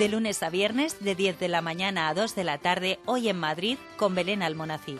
De lunes a viernes, de 10 de la mañana a 2 de la tarde, hoy en Madrid, con Belén Almonacid.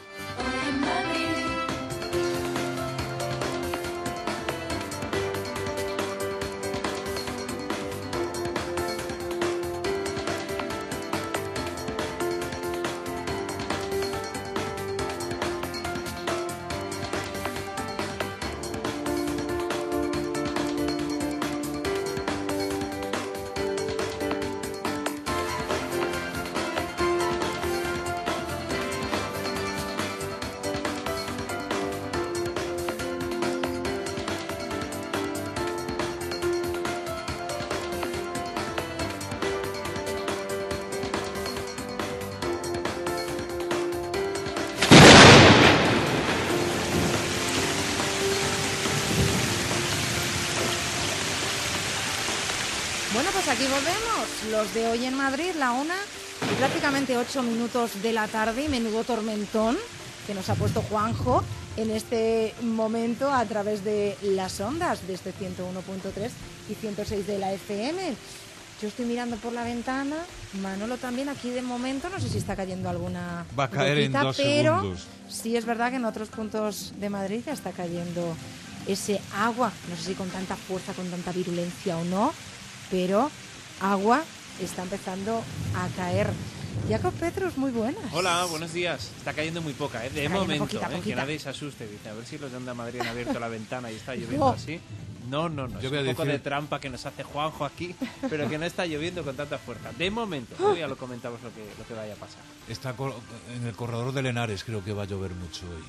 Bueno, pues aquí volvemos, los de hoy en Madrid, la 1 y prácticamente 8 minutos de la tarde, y menudo tormentón que nos ha puesto Juanjo en este momento a través de las ondas de este 101.3 y 106 de la FM. Yo estoy mirando por la ventana, Manolo también, aquí de momento, no sé si está cayendo alguna va a caer gotita, en 2 pero segundos. Sí es verdad que en otros puntos de Madrid ya está cayendo ese agua, no sé si con tanta fuerza, con tanta virulencia o no, pero agua está empezando a caer. Jacob Petrus, muy buenas. Hola, buenos días. Está cayendo muy poca, de momento, poquita. que nadie se asuste. Dice, a ver si los de Onda Madrid han abierto la ventana y está lloviendo así. No, Yo es un poco de trampa que nos hace Juanjo aquí, pero que no está lloviendo con tanta fuerza. De momento, hoy ya lo comentamos lo que vaya a pasar. Está en el corredor de Lenares, creo que va a llover mucho hoy.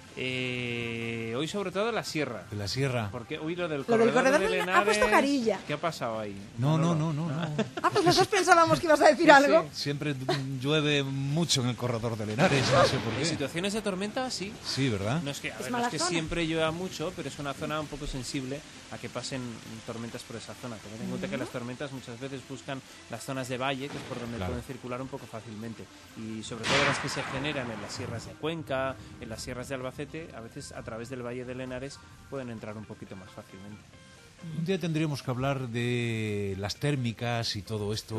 Hoy sobre todo en la sierra. ¿En la sierra? Porque hoy lo del corredor de Lenares... ha puesto carilla. ¿Qué ha pasado ahí? No. Pues nosotros pensábamos que ibas a decir algo. Sí. Siempre llueve mucho en el corredor de Lenares, no sé por qué. En situaciones de tormenta, sí. Sí, ¿verdad? No es que, Es no es que zona. siempre llueva mucho, pero es una zona un poco sensible a que pasen tormentas por esa zona. Ten en cuenta que las tormentas muchas veces buscan las zonas de valle, que es por donde pueden circular un poco fácilmente. Y sobre todo las que se generan en las sierras de Cuenca, en las sierras de Albacete, a veces a través del Valle de Lenares pueden entrar un poquito más fácilmente. Un día tendríamos que hablar de las térmicas y todo esto,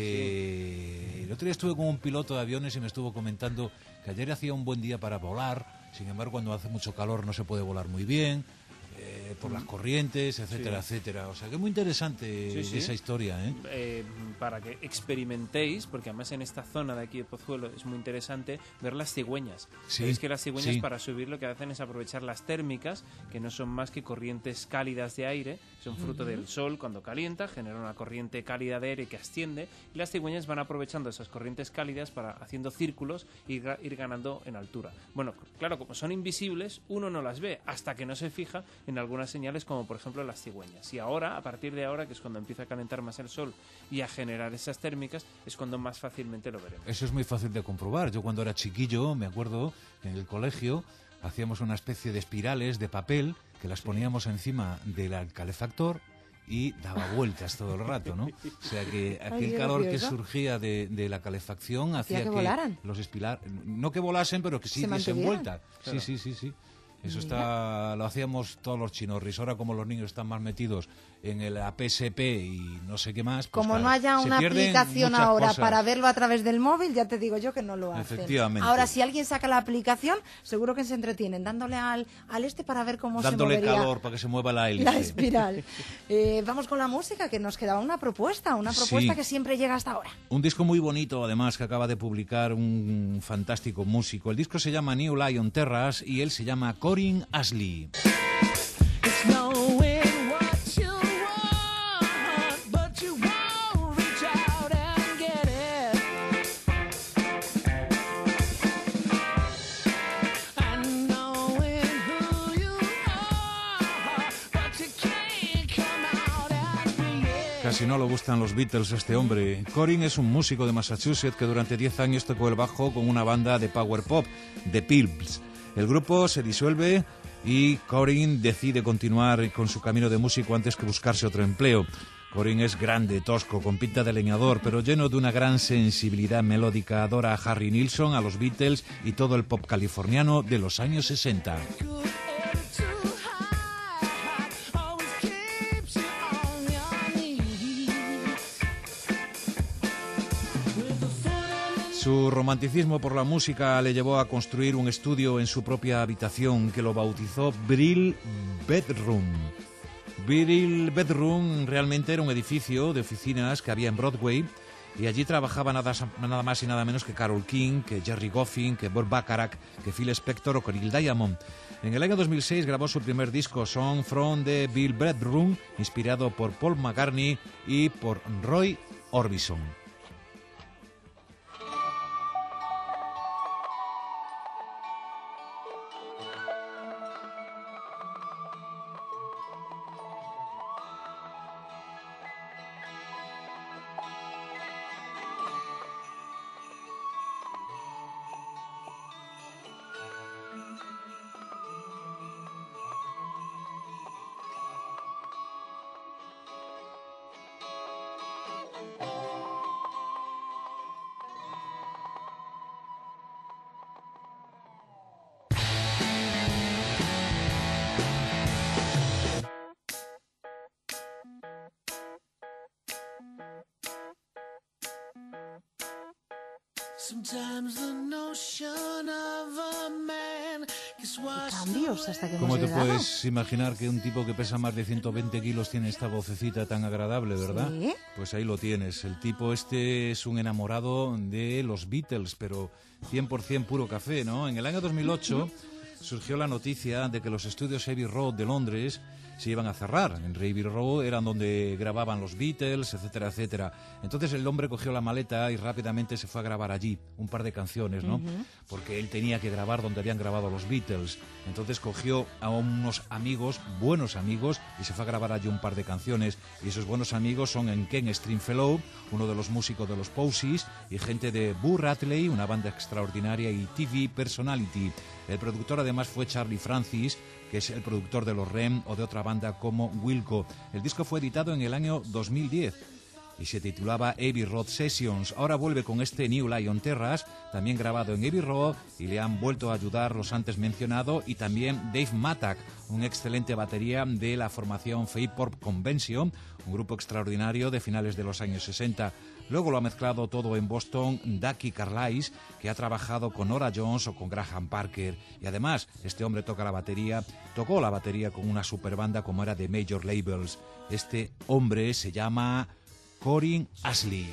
porque el otro día estuve con un piloto de aviones y me estuvo comentando que ayer hacía un buen día para volar, sin embargo cuando hace mucho calor no se puede volar muy bien, por las corrientes, etcétera, etcétera. O sea que es muy interesante esa historia, para que experimentéis, porque además en esta zona de aquí de Pozuelo es muy interesante ver las cigüeñas. Sabéis que las cigüeñas para subir lo que hacen es aprovechar las térmicas, que no son más que corrientes cálidas de aire, son fruto del sol cuando calienta, genera una corriente cálida de aire que asciende, y las cigüeñas van aprovechando esas corrientes cálidas para, haciendo círculos, ir ganando en altura. Bueno, claro, como son invisibles, uno no las ve hasta que no se fija en algunas señales, como por ejemplo las cigüeñas. Y ahora, a partir de ahora, que es cuando empieza a calentar más el sol y a generar esas térmicas, es cuando más fácilmente lo veremos. Eso es muy fácil de comprobar. Yo cuando era chiquillo, me acuerdo, en el colegio hacíamos una especie de espirales de papel que las poníamos encima del calefactor y daba vueltas todo el rato, ¿no? O sea que aquel calor que surgía de la calefacción hacía que volaran. los espirales, no que volasen, pero que sí diesen vuelta. Claro. Sí. Eso lo hacíamos todos los chinorris. Ahora, como los niños están más metidos en el APSP y no sé qué más, pues como claro, no haya una aplicación ahora para verlo a través del móvil, ya te digo yo que no lo hacen. Efectivamente. Ahora, si alguien saca la aplicación, seguro que se entretienen dándole al para ver cómo se movería. Dándole calor para que se mueva la hélice. La espiral. Vamos con la música, que nos quedaba una propuesta que siempre llega hasta ahora. Un disco muy bonito, además, que acaba de publicar un fantástico músico. El disco se llama New Lion Terrace y él se llama Corin Ashley. Casi no le gustan los Beatles a este hombre. Corin es un músico de Massachusetts que durante 10 años tocó el bajo con una banda de power pop, The Pills. El grupo se disuelve y Corin decide continuar con su camino de músico antes que buscarse otro empleo. Corin es grande, tosco, con pinta de leñador, pero lleno de una gran sensibilidad melódica. Adora a Harry Nilsson, a los Beatles y todo el pop californiano de los años 60. Su romanticismo por la música le llevó a construir un estudio en su propia habitación que lo bautizó Brill Bedroom. Brill Bedroom realmente era un edificio de oficinas que había en Broadway y allí trabajaba nada más y nada menos que Carole King, que Jerry Goffin, que Burt Bacharach, que Phil Spector o que Neil Diamond. En el año 2006 grabó su primer disco, Song from the Brill Bedroom, inspirado por Paul McCartney y por Roy Orbison. Cambios hasta que ¿Cómo hemos te llegado? puedes imaginar que un tipo que pesa más de 120 kilos tiene esta vocecita tan agradable, verdad? Sí. Pues ahí lo tienes. El tipo este es un enamorado de los Beatles, pero 100% puro café, ¿no? En el año 2008 surgió la noticia de que los estudios Abbey Road de Londres se iban a cerrar. En Abbey Road eran donde grababan los Beatles, etcétera, etcétera. Entonces el hombre cogió la maleta y rápidamente se fue a grabar allí un par de canciones, ¿no? Porque él tenía que grabar donde habían grabado los Beatles. Entonces cogió a unos amigos, buenos amigos, y se fue a grabar allí un par de canciones. Y esos buenos amigos son en Ken Stringfellow, uno de los músicos de los Posies, y gente de Boo Radley, una banda extraordinaria, y TV Personality. El productor además fue Charlie Francis, que es el productor de los REM o de otra banda como Wilco. El disco fue editado en el año 2010 y se titulaba Abbey Road Sessions. Ahora vuelve con este New Lion Terrace, también grabado en Abbey Road, y le han vuelto a ayudar los antes mencionados y también Dave Mattak, un excelente batería de la formación Fairport Convention, un grupo extraordinario de finales de los años 60. Luego lo ha mezclado todo en Boston Ducky Carlisle, que ha trabajado con Nora Jones o con Graham Parker. Y además, este hombre tocó la batería con una super banda como era de Major Labels. Este hombre se llama Corin Ashley.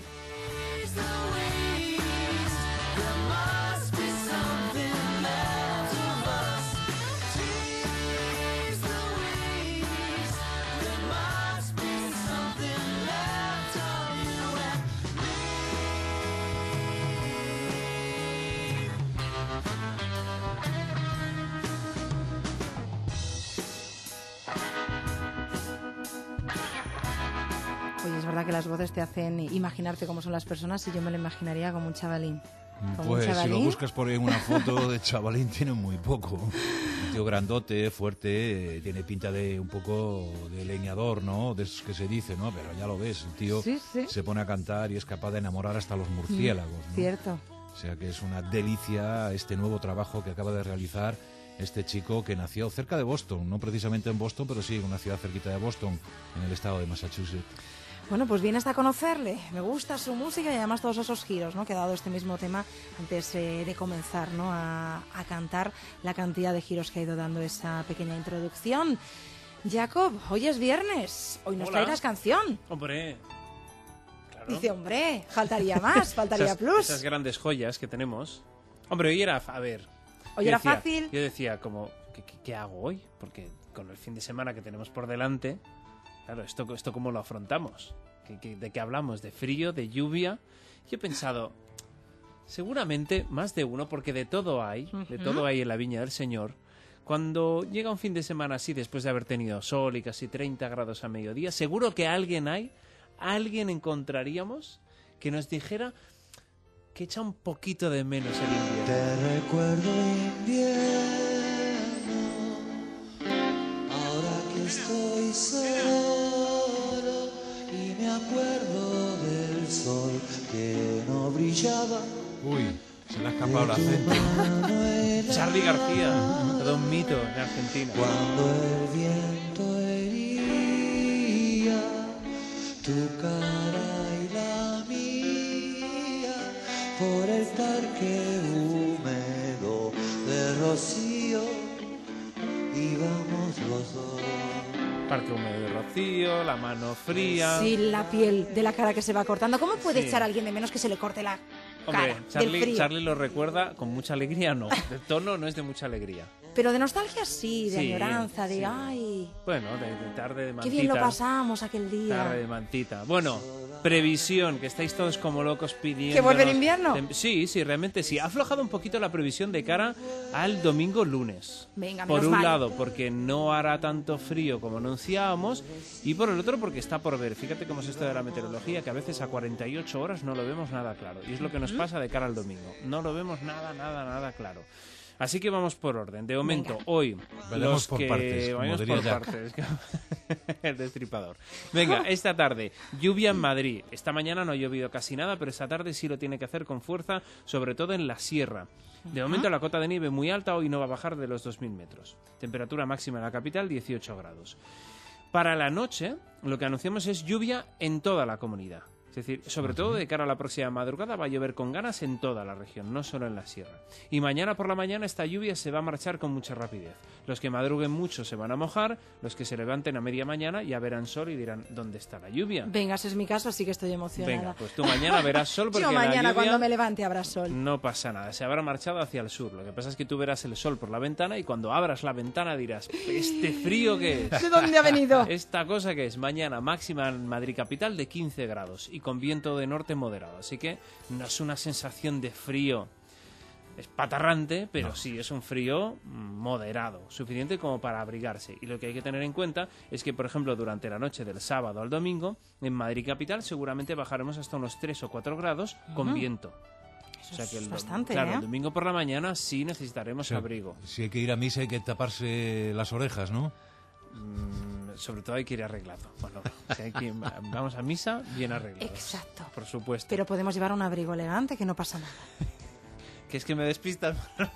Oye, es verdad que las voces te hacen imaginarte cómo son las personas y yo me lo imaginaría como un chavalín. Pues si lo buscas por ahí en una foto de chavalín tiene muy poco. Un tío grandote, fuerte, tiene pinta de un poco de leñador, ¿no? De esos que se dice, ¿no? Pero ya lo ves, el tío se pone a cantar y es capaz de enamorar hasta los murciélagos, ¿no? Cierto. O sea que es una delicia este nuevo trabajo que acaba de realizar este chico que nació cerca de Boston, no precisamente en Boston, pero sí en una ciudad cerquita de Boston, en el estado de Massachusetts. Bueno, pues vienes a conocerle. Me gusta su música y además todos esos giros, ¿no?, que ha dado este mismo tema antes de comenzar, ¿no?, a cantar, la cantidad de giros que ha ido dando esa pequeña introducción. Jacob, hoy es viernes. Hoy nos traerás canción. Hombre, claro. Dice, hombre, faltaría más, faltaría plus. Esas grandes joyas que tenemos. Hombre, hoy era, a ver... Hoy era fácil. Yo decía, como, ¿qué hago hoy? Porque con el fin de semana que tenemos por delante... Claro, ¿esto cómo lo afrontamos? ¿De qué hablamos? ¿De frío? ¿De lluvia? Yo he pensado, seguramente más de uno, porque de todo hay en la viña del Señor. Cuando llega un fin de semana así, después de haber tenido sol y casi 30 grados a mediodía, seguro que alguien encontraríamos que nos dijera que echa un poquito de menos el invierno. Te recuerdo invierno, ahora que estoy solo. Me acuerdo del sol que no brillaba. Uy, se le ha escapado el acento. Charly García, todo un mito en Argentina. Cuando el viento hería tu cara y la mía por el Parque húmedo de Rocío, la mano fría... Sí, la piel de la cara que se va cortando. ¿Cómo puede echar a alguien de menos que se le corte la cara del frío? Charlie lo recuerda con mucha alegría, no. De tono no es de mucha alegría. Pero de nostalgia sí, de añoranza, de sí. ay... Bueno, de tarde de mantita. Qué bien lo pasamos aquel día. Tarde de mantita. Bueno, previsión, que estáis todos como locos pidiendo... ¿Que vuelve el invierno? Sí, realmente sí. Ha aflojado un poquito la previsión de cara al domingo lunes. Venga, por un vale. lado, porque no hará tanto frío como anunciábamos, y por el otro, porque está por ver. Fíjate cómo es esto de la meteorología, que a veces a 48 horas no lo vemos nada claro. Y es lo que nos pasa de cara al domingo. No lo vemos nada claro. Así que vamos por orden. De momento, hoy... Vayamos por partes, como vayamos diría por Jack. partes. El destripador. Venga, esta tarde, lluvia en Madrid. Esta mañana no ha llovido casi nada, pero esta tarde sí lo tiene que hacer con fuerza, sobre todo en la sierra. De momento la cota de nieve muy alta, hoy no va a bajar de los 2.000 metros. Temperatura máxima en la capital, 18 grados. Para la noche, lo que anunciamos es lluvia en toda la comunidad. Es decir, sobre todo de cara a la próxima madrugada va a llover con ganas en toda la región, no solo en la sierra. Y mañana por la mañana esta lluvia se va a marchar con mucha rapidez. Los que madruguen mucho se van a mojar, los que se levanten a media mañana ya verán sol y dirán, ¿dónde está la lluvia? Venga, ese es mi caso, así que estoy emocionada. Venga, pues tú mañana verás sol porque Yo mañana la lluvia cuando me levante habrá sol. no pasa nada, se habrá marchado hacia el sur. Lo que pasa es que tú verás el sol por la ventana y cuando abras la ventana dirás, ¿este frío qué es? ¿De dónde ha venido? Esta cosa que es mañana máxima en Madrid capital de 15 grados y con viento de norte moderado. Así que no es una sensación de frío espatarrante, pero sí es un frío moderado, suficiente como para abrigarse. Y lo que hay que tener en cuenta es que, por ejemplo, durante la noche del sábado al domingo, en Madrid capital seguramente bajaremos hasta unos 3 o 4 grados con viento. Eso O sea que es bastante, claro, ¿eh? el domingo por la mañana sí necesitaremos abrigo. Si hay que ir a misa hay que taparse las orejas, ¿no? Sobre todo hay que ir arreglado. Bueno, si hay que vamos a misa bien arreglados. Exacto. Por supuesto. Pero podemos llevar un abrigo elegante, que no pasa nada. Que es que me despistas.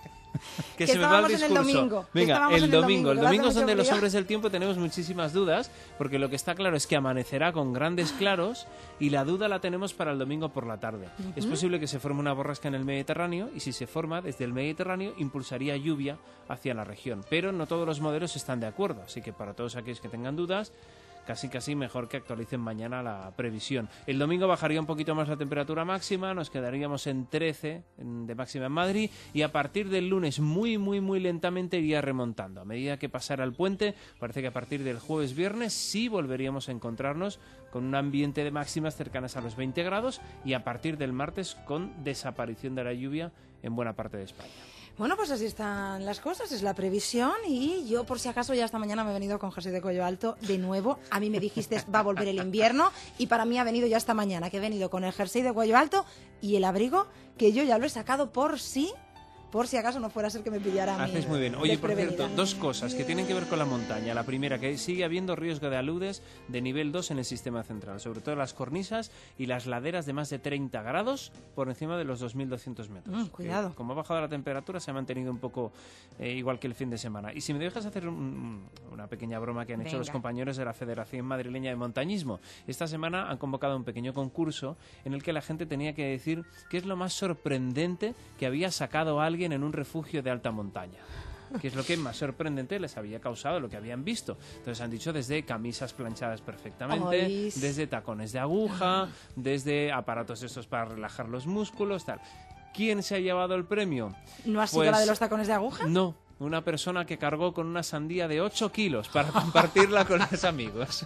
Que se me va el estábamos en el discurso. domingo, que Venga, estábamos el en el domingo. El domingo, domingo es que donde hace los mucho hombres del tiempo tenemos muchísimas dudas, porque lo que está claro es que amanecerá con grandes claros y la duda la tenemos para el domingo por la tarde. Es posible que se forme una borrasca en el Mediterráneo y si se forma desde el Mediterráneo impulsaría lluvia hacia la región. Pero no todos los modelos están de acuerdo, así que para todos aquellos que tengan dudas, casi mejor que actualicen mañana la previsión. El domingo bajaría un poquito más la temperatura máxima, nos quedaríamos en 13 de máxima en Madrid y a partir del lunes muy lentamente iría remontando. A medida que pasara el puente, parece que a partir del jueves-viernes sí volveríamos a encontrarnos con un ambiente de máximas cercanas a los 20 grados y a partir del martes con desaparición de la lluvia en buena parte de España. Bueno, pues así están las cosas, es la previsión y yo por si acaso ya esta mañana me he venido con jersey de cuello alto de nuevo. A mí me dijiste va a volver el invierno y para mí ha venido ya esta mañana, que he venido con el jersey de cuello alto y el abrigo que yo ya lo he sacado por si acaso no fuera a ser que me pillara a mí. Haces muy bien. Oye, por desprevenida. cierto, dos cosas que tienen que ver con la montaña. La primera, que sigue habiendo riesgo de aludes de nivel 2 en el sistema central, sobre todo las cornisas y las laderas de más de 30 grados por encima de los 2.200 metros. Cuidado. Que, como ha bajado la temperatura, se ha mantenido un poco igual que el fin de semana. Y si me dejas hacer una pequeña broma que han hecho los compañeros de la Federación Madrileña de Montañismo. Esta semana han convocado un pequeño concurso en el que la gente tenía que decir qué es lo más sorprendente que había sacado a alguien en un refugio de alta montaña, que es lo que más sorprendente les había causado lo que habían visto. Entonces han dicho desde camisas planchadas perfectamente, Ay. desde tacones de aguja, desde aparatos estos para relajar los músculos, tal. ¿Quién se ha llevado el premio? ¿No ha sido Pues, la de los tacones de aguja? No, una persona que cargó con una sandía de 8 kilos para compartirla con los amigos.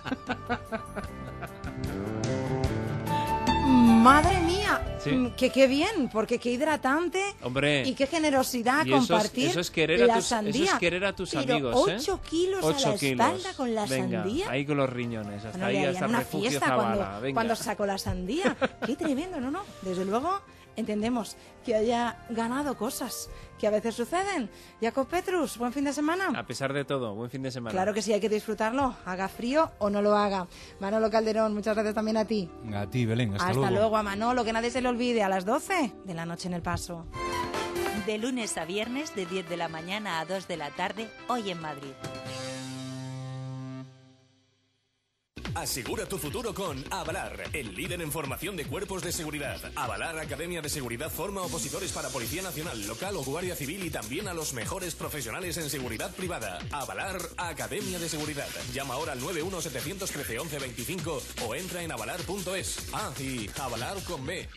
¡Madre mía! Sí. Que qué bien, porque qué hidratante. Hombre, y qué generosidad y eso es- compartir eso es querer a la tus- sandía. eso es querer a tus Pero amigos, 8 kilos a 8 la espalda con la Venga, sandía. ahí con los riñones, hasta Bueno, ahí, le harían hasta el una refugio fiesta Zabala. Venga. cuando sacó la sandía. Qué tremendo, ¿no? Desde luego entendemos que haya ganado cosas que a veces suceden. Jacob Petrus, buen fin de semana. A pesar de todo, buen fin de semana. Claro que sí, hay que disfrutarlo, haga frío o no lo haga. Manolo Calderón, muchas gracias también a ti. A ti, Belén, hasta Hasta luego. luego a Manolo, que nadie se le olvide, a las 12 de la noche en El Paso. De lunes a viernes, de 10 de la mañana a 2 de la tarde, hoy en Madrid. Asegura tu futuro con Avalar, el líder en formación de cuerpos de seguridad. Avalar Academia de Seguridad forma opositores para Policía Nacional, Local o Guardia Civil y también a los mejores profesionales en seguridad privada. Avalar Academia de Seguridad. Llama ahora al 917131125 o entra en avalar.es. Ah, y Avalar con B.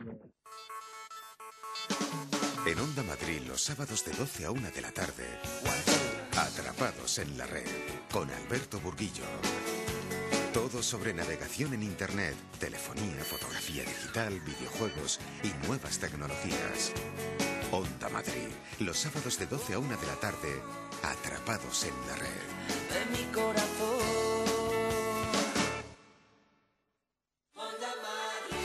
En Onda Madrid, los sábados de 12 a 1 de la tarde. Atrapados en la red, con Alberto Burguillo. Todo sobre navegación en Internet, telefonía, fotografía digital, videojuegos y nuevas tecnologías. Onda Madrid, los sábados de 12 a 1 de la tarde, Atrapados en la red. De mi corazón. Onda Madrid.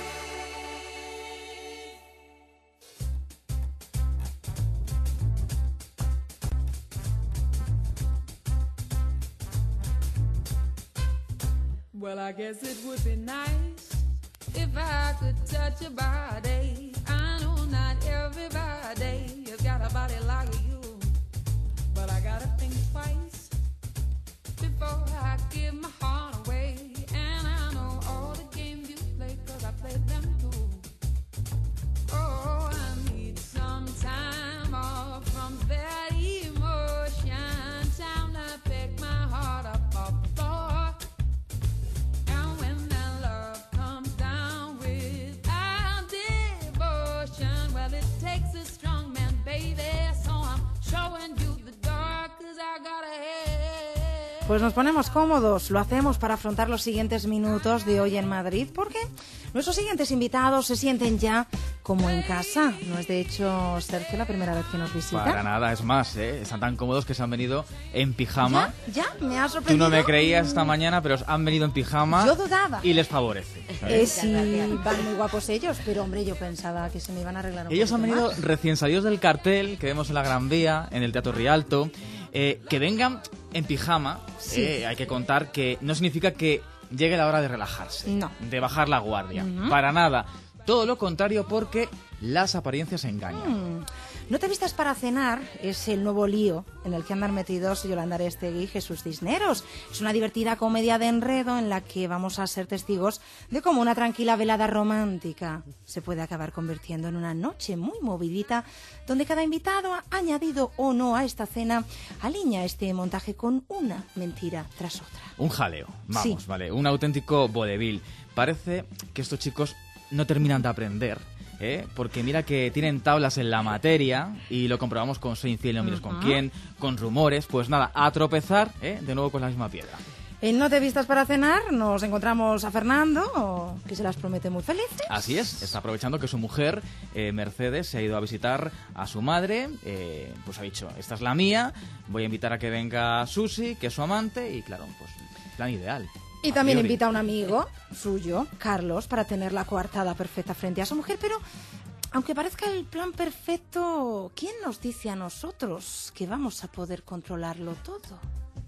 Well, I guess it would be nice if I could touch your body. I know not everybody has got a body like you, but I gotta think twice before I give my heart away. And I know all the games you play, 'cause I played them too. Oh, I need some time off from that emotion, time to pick my heart up off the floor. And when that love comes down without devotion, well, it takes a strong man, baby, so I'm showing you the door, 'cause I gotta head. Pues nos ponemos cómodos, lo hacemos para afrontar los siguientes minutos de Hoy en Madrid, porque nuestros siguientes invitados se sienten ya como en casa. No es de hecho, Sergio, la primera vez que nos visita. Para nada, es más, están tan cómodos que se han venido en pijama. ¿Ya? ¿Me has Tú sorprendido? no me creías esta mañana, pero han venido en pijama. Yo dudaba. Y les favorece. ¿sabes? Sí, van muy guapos ellos, pero hombre, yo pensaba que se me iban a arreglar un Ellos han poquito venido más. recién salidos del cartel que vemos en la Gran Vía, en el Teatro Rialto. Que vengan en pijama, Sí. hay que contar que no significa que llegue la hora de relajarse, No. de bajar la guardia. Para nada. Todo lo contrario, porque las apariencias engañan. No te vistas para cenar es el nuevo lío en el que andan metidos Yolanda Arestegui y Jesús Cisneros. Es una divertida comedia de enredo en la que vamos a ser testigos de cómo una tranquila velada romántica se puede acabar convirtiendo en una noche muy movidita, donde cada invitado, añadido o no a esta cena, alinea este montaje con una mentira tras otra. Un jaleo, vamos, Sí. vale, un auténtico vodevil. Parece que estos chicos no terminan de aprender, porque mira que tienen tablas en la materia y lo comprobamos con Soy infiel, no mires con quién, con rumores, pues nada, a tropezar de nuevo con la misma piedra. En No te vistas para cenar nos encontramos a Fernando, que se las promete muy felices. Así es, está aprovechando que su mujer, Mercedes, se ha ido a visitar a su madre, pues ha dicho, esta es la mía, voy a invitar a que venga Susi, que es su amante, y claro, pues plan ideal. Y A también priori. invita a un amigo suyo, Carlos, para tener la coartada perfecta frente a su mujer. Pero, aunque parezca el plan perfecto, ¿quién nos dice a nosotros que vamos a poder controlarlo todo?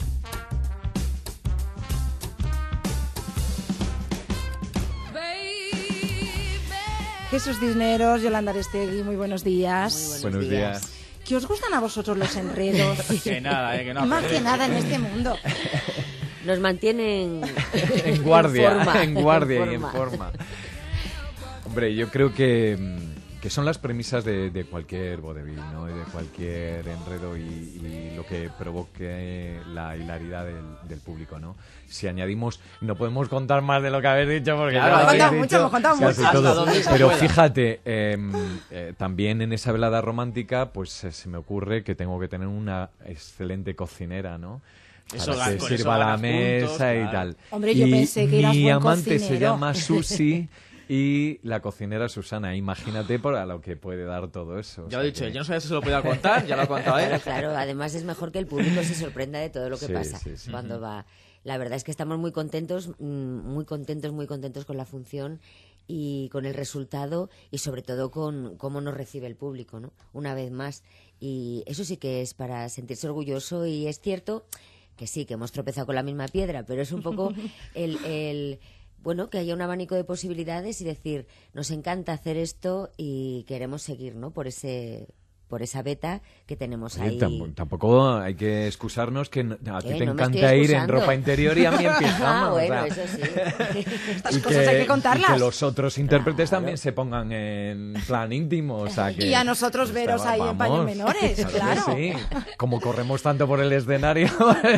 Jesús Cisneros, Yolanda Arestegui, muy buenos días. Buenos días. ¿Qué os gustan a vosotros los enredos? Que nada, que no. Más que nada en este mundo. Nos mantienen En guardia, forma, en guardia y en forma. forma. Hombre, yo creo que son las premisas de cualquier vodevil, ¿no? Y de cualquier enredo y lo que provoque la hilaridad del público, ¿no? Si añadimos, no podemos contar más de lo que habéis dicho porque Claro, ya lo hemos habéis contado dicho mucho, hemos contado casi mucho. todo. Hasta donde se Pero pueda. fíjate, también en esa velada romántica, pues se me ocurre que tengo que tener una excelente cocinera, ¿no? Eso Para que con eso sirva la ganas mesa puntos, y claro. tal. Hombre, yo Y pensé que eras mi buen amante se cocinero. llama Susi y la cocinera Susana. Imagínate por a lo que puede dar todo eso. O Ya lo he sea dicho, que- yo no sabía si se lo podía contar, ya lo ha contado él. Claro, claro. Además es mejor que el público se sorprenda de todo lo que Sí, pasa sí, sí. cuando va. La verdad es que estamos muy contentos con la función y con el resultado y sobre todo con cómo nos recibe el público, ¿no? Una vez más. Y eso sí que es para sentirse orgulloso y es cierto que sí, que hemos tropezado con la misma piedra, pero es un poco bueno, que haya un abanico de posibilidades y decir, nos encanta hacer esto y queremos seguir, ¿no? Por ese por esa beta que tenemos Sí, ahí. tampoco hay que excusarnos que a ti te No me estoy encanta ir en excusando. ropa interior y a mí en pijama. Bueno, o sea. eso sí. Estas Y cosas hay que contarlas. y que los otros intérpretes también se pongan en plan íntimo. O sea, que Y a nosotros veros ahí en paños menores, claro. que sí. Como corremos tanto por el escenario,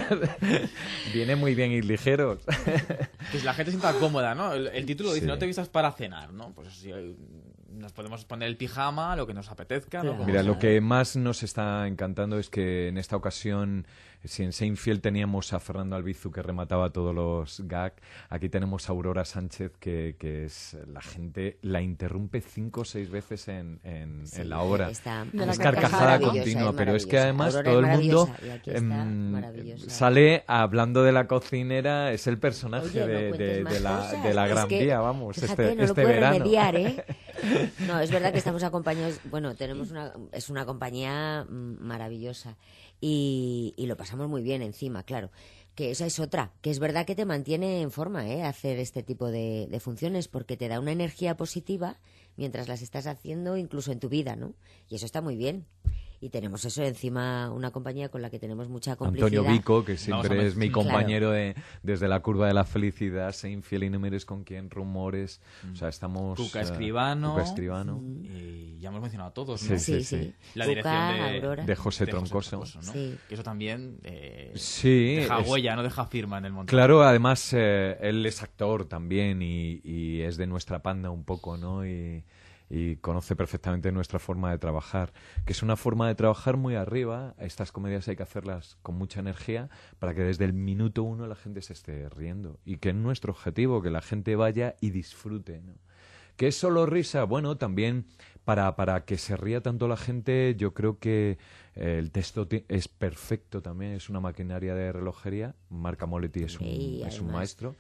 viene muy bien ir ligeros. Que la gente se sienta cómoda, ¿no? El título dice, Sí. no te vistas para cenar, ¿no? Pues si nos podemos poner el pijama, lo que nos apetezca, ¿no? Como Mira, sea. lo que más nos está encantando es que en esta ocasión, si en Seinfeld teníamos a Fernando Albizu que remataba todos los gags, aquí tenemos a Aurora Sánchez que es la gente la interrumpe 5 o 6 veces en la obra. Es carcajada continua, pero es que además Aurora todo es el mundo maravillosa, y aquí está maravillosa. sale hablando de la cocinera, es el personaje Oye, no cuentes más cosas. de la Es Gran que, Vía, vamos, fíjate, no lo este puedo verano. remediar, ¿eh? No, es verdad que estamos acompañados, bueno, es una compañía maravillosa y lo pasamos muy bien encima, claro. Que esa es otra, que es verdad que te mantiene en forma, hacer este tipo de funciones, porque te da una energía positiva mientras las estás haciendo, incluso en tu vida, ¿no? Y eso está muy bien. Y tenemos eso encima, una compañía con la que tenemos mucha complicidad. Antonio Vico, que siempre es mi Claro. compañero desde la curva de la felicidad, Seinfeld y no mires con quién, Rumores, o sea, estamos... Cuca Escribano. Cuca Escribano. Y ya hemos mencionado a todos, Sí, ¿no? sí. La Cuca, dirección Aurora. de José Troncoso. ¿no? Sí. Que eso también Sí, deja huella, no deja firma en el montaje. Claro, además él es actor también y es de nuestra panda un poco, ¿no? Y conoce perfectamente nuestra forma de trabajar, que es una forma de trabajar muy arriba. Estas comedias hay que hacerlas con mucha energía para que desde el minuto 1 la gente se esté riendo y que es nuestro objetivo, que la gente vaya y disfrute, ¿no? ¿Que es solo risa? Bueno, también para que se ría tanto la gente, yo creo que el texto es perfecto también, es una maquinaria de relojería. Marca Moletti es un maestro.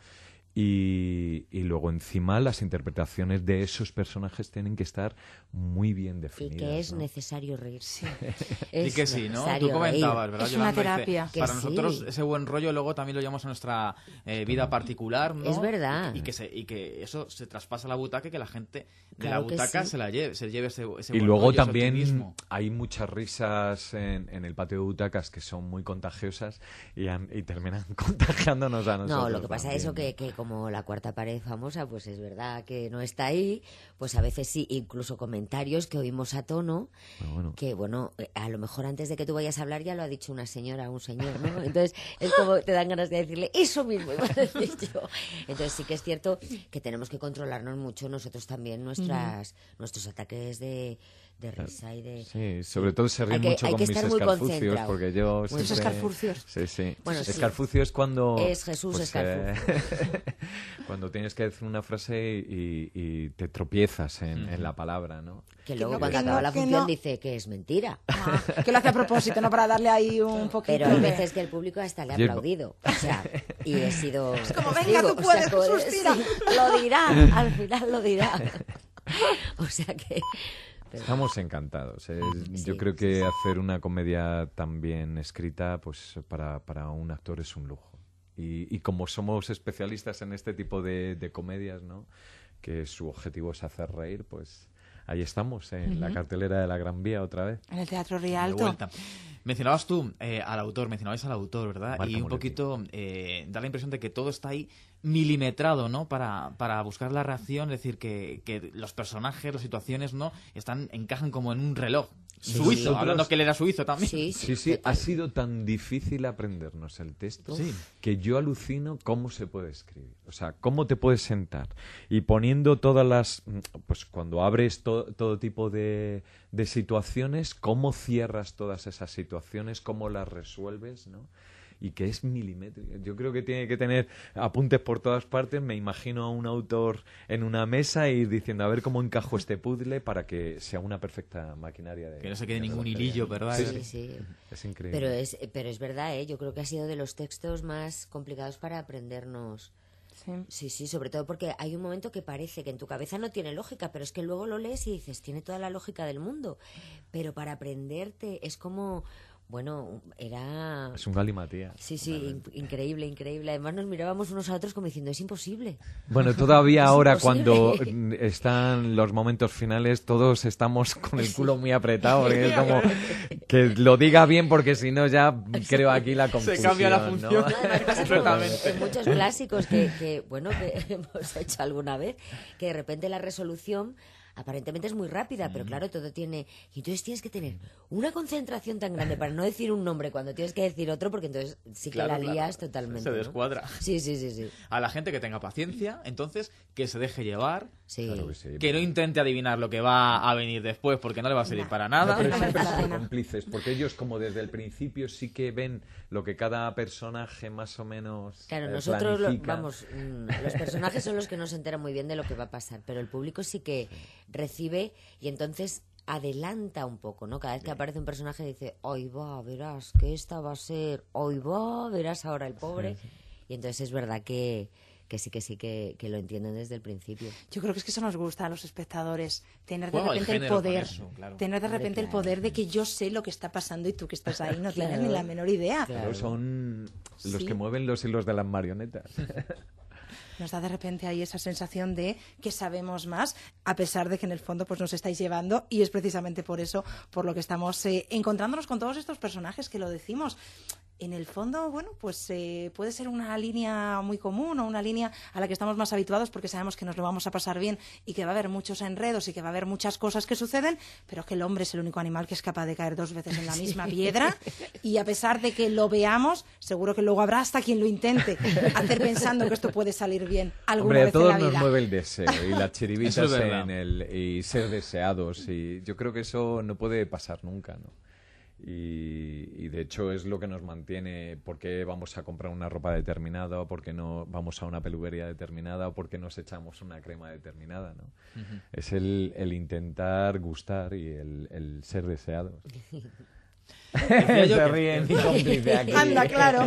Y luego encima las interpretaciones de esos personajes tienen que estar muy bien definidas. Y que es ¿no? necesario reírse. Y que sí, ¿no? necesario Tú comentabas, reír. ¿verdad? Es una Yolanda? terapia. Dice, para Que nosotros sí. ese buen rollo luego también lo llevamos a nuestra vida particular, ¿no? Es verdad. Y que eso se traspasa a la butaca y que la gente de Claro la que butaca sí. se lleve ese Y buen luego rollo, ese también optimismo. hay muchas risas en el patio de butacas que son muy contagiosas y terminan contagiándonos a nosotros. No, lo que pasa también, es eso que como la cuarta pared famosa, pues es verdad que no está ahí, pues a veces sí, incluso comentarios que oímos a tono, bueno. que bueno, a lo mejor antes de que tú vayas a hablar ya lo ha dicho una señora o un señor, ¿no? Entonces es como te dan ganas de decirle, eso mismo iba a decir yo. Entonces sí que es cierto que tenemos que controlarnos mucho nosotros también nuestros ataques de risa y de... Sí, sobre todo se ríen Hay mucho que con mis estar muy escarfucios, concentrado. porque yo Tus siempre... escarfucios. Sí, sí. Bueno, sí. Escarfucio es cuando... Es Jesús Escarfucio. Cuando tienes que decir una frase y te tropiezas en la palabra, ¿no? Que luego no, cuando que no, acaba la que función no. dice que es mentira. Que lo hace a propósito, ¿no? Para darle ahí un poquito Pero hay de... veces que el público hasta le ha Oye, aplaudido. O sea, y he sido. Es como, testigo, venga, tú puedes, o sea, Jesús, tira. sí, lo dirá, al final lo dirá. O sea que. Estamos encantados. Sí, Yo creo que hacer una comedia tan bien escrita, pues para un actor es un lujo. Y como somos especialistas en este tipo de comedias, ¿no? Que su objetivo es hacer reír, pues ahí estamos, en la cartelera de la Gran Vía otra vez. En el Teatro De Rialto. vuelta. Mencionabas tú mencionabais al autor, ¿verdad? Marca Y un Moletti. poquito da la impresión de que todo está ahí milimetrado, ¿no? Para buscar la reacción, es decir, que los personajes, las situaciones, ¿no? Encajan como en un reloj. Suizo, Nosotros- hablando que él era suizo también. Sí, ha sido tan difícil aprendernos el texto Sí. que yo alucino cómo se puede escribir. O sea, cómo te puedes sentar y poniendo todas las... Pues cuando abres todo tipo de situaciones, cómo cierras todas esas situaciones, cómo las resuelves, ¿no? Y que es milimétrico. Yo creo que tiene que tener apuntes por todas partes. Me imagino a un autor en una mesa y diciendo a ver cómo encajo este puzzle para que sea una perfecta maquinaria de... Que no se quede de ningún relojería. hilillo, ¿verdad? Sí. Es increíble. Pero es verdad, ¿eh? Yo creo que ha sido de los textos más complicados para aprendernos. Sí, sobre todo porque hay un momento que parece que en tu cabeza no tiene lógica, pero es que luego lo lees y dices, tiene toda la lógica del mundo. Pero para aprenderte es como bueno, era... Es un galimatías. Sí, increíble, increíble. Además nos mirábamos unos a otros como diciendo, es imposible. Bueno, todavía Es ahora imposible. cuando están los momentos finales, todos estamos con el culo muy apretado, porque es como que lo diga bien, porque si no ya creo aquí la confusión. Se cambia la función. ¿no? Además pasa en muchos clásicos que hemos hecho alguna vez, que de repente la resolución aparentemente es muy rápida, pero claro, todo tiene... Y entonces tienes que tener una concentración tan grande para no decir un nombre cuando tienes que decir otro, porque entonces sí que la lías totalmente. Se descuadra. ¿No? Sí. A la gente que tenga paciencia, entonces, que se deje llevar, Claro que sí. que no intente adivinar lo que va a venir después, porque no le va a servir para nada. Pero siempre son cómplices, porque ellos como desde el principio sí que ven lo que cada personaje más o menos Claro, nosotros, planifica. los personajes son los que no se enteran muy bien de lo que va a pasar, pero el público sí que recibe y entonces adelanta un poco, ¿no? Cada vez que aparece un personaje dice, hoy va, verás que esta va a ser, hoy va, verás ahora el pobre. Y entonces es verdad que sí que lo entienden desde el principio. Yo creo que es que eso nos gusta a los espectadores, tener de Juego el repente el género con poder, eso, claro. tener de repente el poder de que yo sé lo que está pasando y tú que estás ahí no tienes ni la menor idea. Claro, son los Sí. que mueven los hilos de las marionetas. Nos da de repente ahí esa sensación de que sabemos más, a pesar de que en el fondo pues nos estáis llevando, y es precisamente por eso por lo que estamos encontrándonos con todos estos personajes que lo decimos. En el fondo, bueno, pues puede ser una línea muy común o una línea a la que estamos más habituados porque sabemos que nos lo vamos a pasar bien y que va a haber muchos enredos y que va a haber muchas cosas que suceden, pero que el hombre es el único animal que es capaz de caer 2 veces en la misma piedra, y a pesar de que lo veamos, seguro que luego habrá hasta quien lo intente hacer pensando que esto puede salir bien alguna Hombre, a vez en todos la nos vida. mueve el deseo y las chiribitas Eso es verdad. y ser deseados, y yo creo que eso no puede pasar nunca, ¿no? Y de hecho es lo que nos mantiene, porque vamos a comprar una ropa determinada, o porque no vamos a una peluquería determinada, o porque nos echamos una crema determinada, ¿no? Es el intentar gustar y el ser deseados. Decía yo Se que- ríen cómplice aquí. Anda, claro.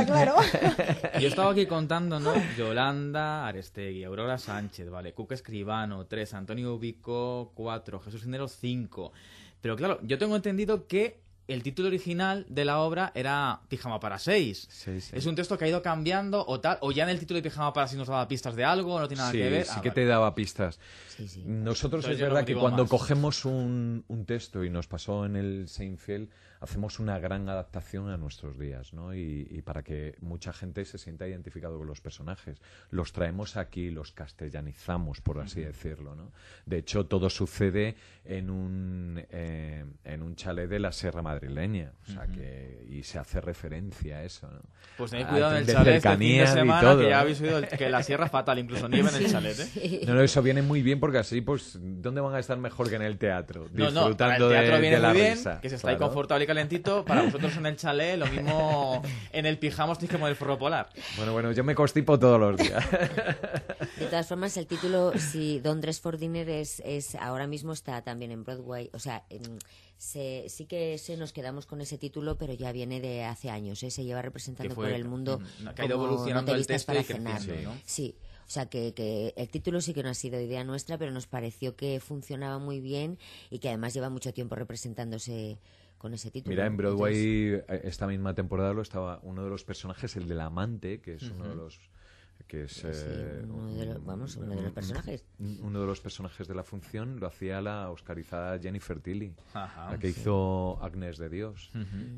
Yo estaba aquí contando, ¿no? Yolanda Arestegui, Aurora Sánchez, vale, Cuca Escribano, 3, Antonio Ubico, 4, Jesús Cisneros, 5. Pero claro, yo tengo entendido que el título original de la obra era Pijama para 6. Sí, sí. ¿Es un texto que ha ido cambiando o tal? ¿O ya en el título de Pijama para 6 nos daba pistas de algo? ¿No tiene nada Sí, que ver? sí Ah, que vale. te daba pistas. Sí. Nosotros Entonces es yo lo verdad que motivo cuando más. cogemos un texto, y nos pasó en el Seinfeld, hacemos una gran adaptación a nuestros días, ¿no? Y para que mucha gente se sienta identificado con los personajes. Los traemos aquí, los castellanizamos, por así decirlo, ¿no? De hecho, todo sucede en un chalet de la Sierra Madrileña, o sea y se hace referencia a eso, ¿no? Pues tened cuidado en el De chalet este fin de cercanías y semana, todo, que ya ¿no? habéis oído que la sierra es fatal, incluso nieve en el chalet, ¿eh? No, eso viene muy bien, porque así, pues, ¿dónde van a estar mejor que en el teatro? No, Disfrutando para el teatro de viene la muy bien, risa. que se está ahí Claro. confortable y calentito. Para vosotros en el chalet, lo mismo en el pijama os tenéis que mover el forro polar. Bueno, yo me constipo todos los días. De todas formas, el título, si Don't Dress for Dinner es ahora mismo está también en Broadway. O sea, sí que nos quedamos con ese título, pero ya viene de hace años. Se lleva representando Que fue- por el mundo que ha ido como evolucionando No te el vistas texto para y cenar. creciendo, ¿no? Sí. O sea, que el título sí que no ha sido idea nuestra, pero nos pareció que funcionaba muy bien y que además lleva mucho tiempo representándose con ese título. Mira, en Entonces, Broadway esta misma temporada lo estaba uno de los personajes, el del amante, que es uno de los... que es uno de los personajes. Uno de los personajes de la función lo hacía la oscarizada Jennifer Tilly, Ajá, la que sí. hizo Agnes de Dios.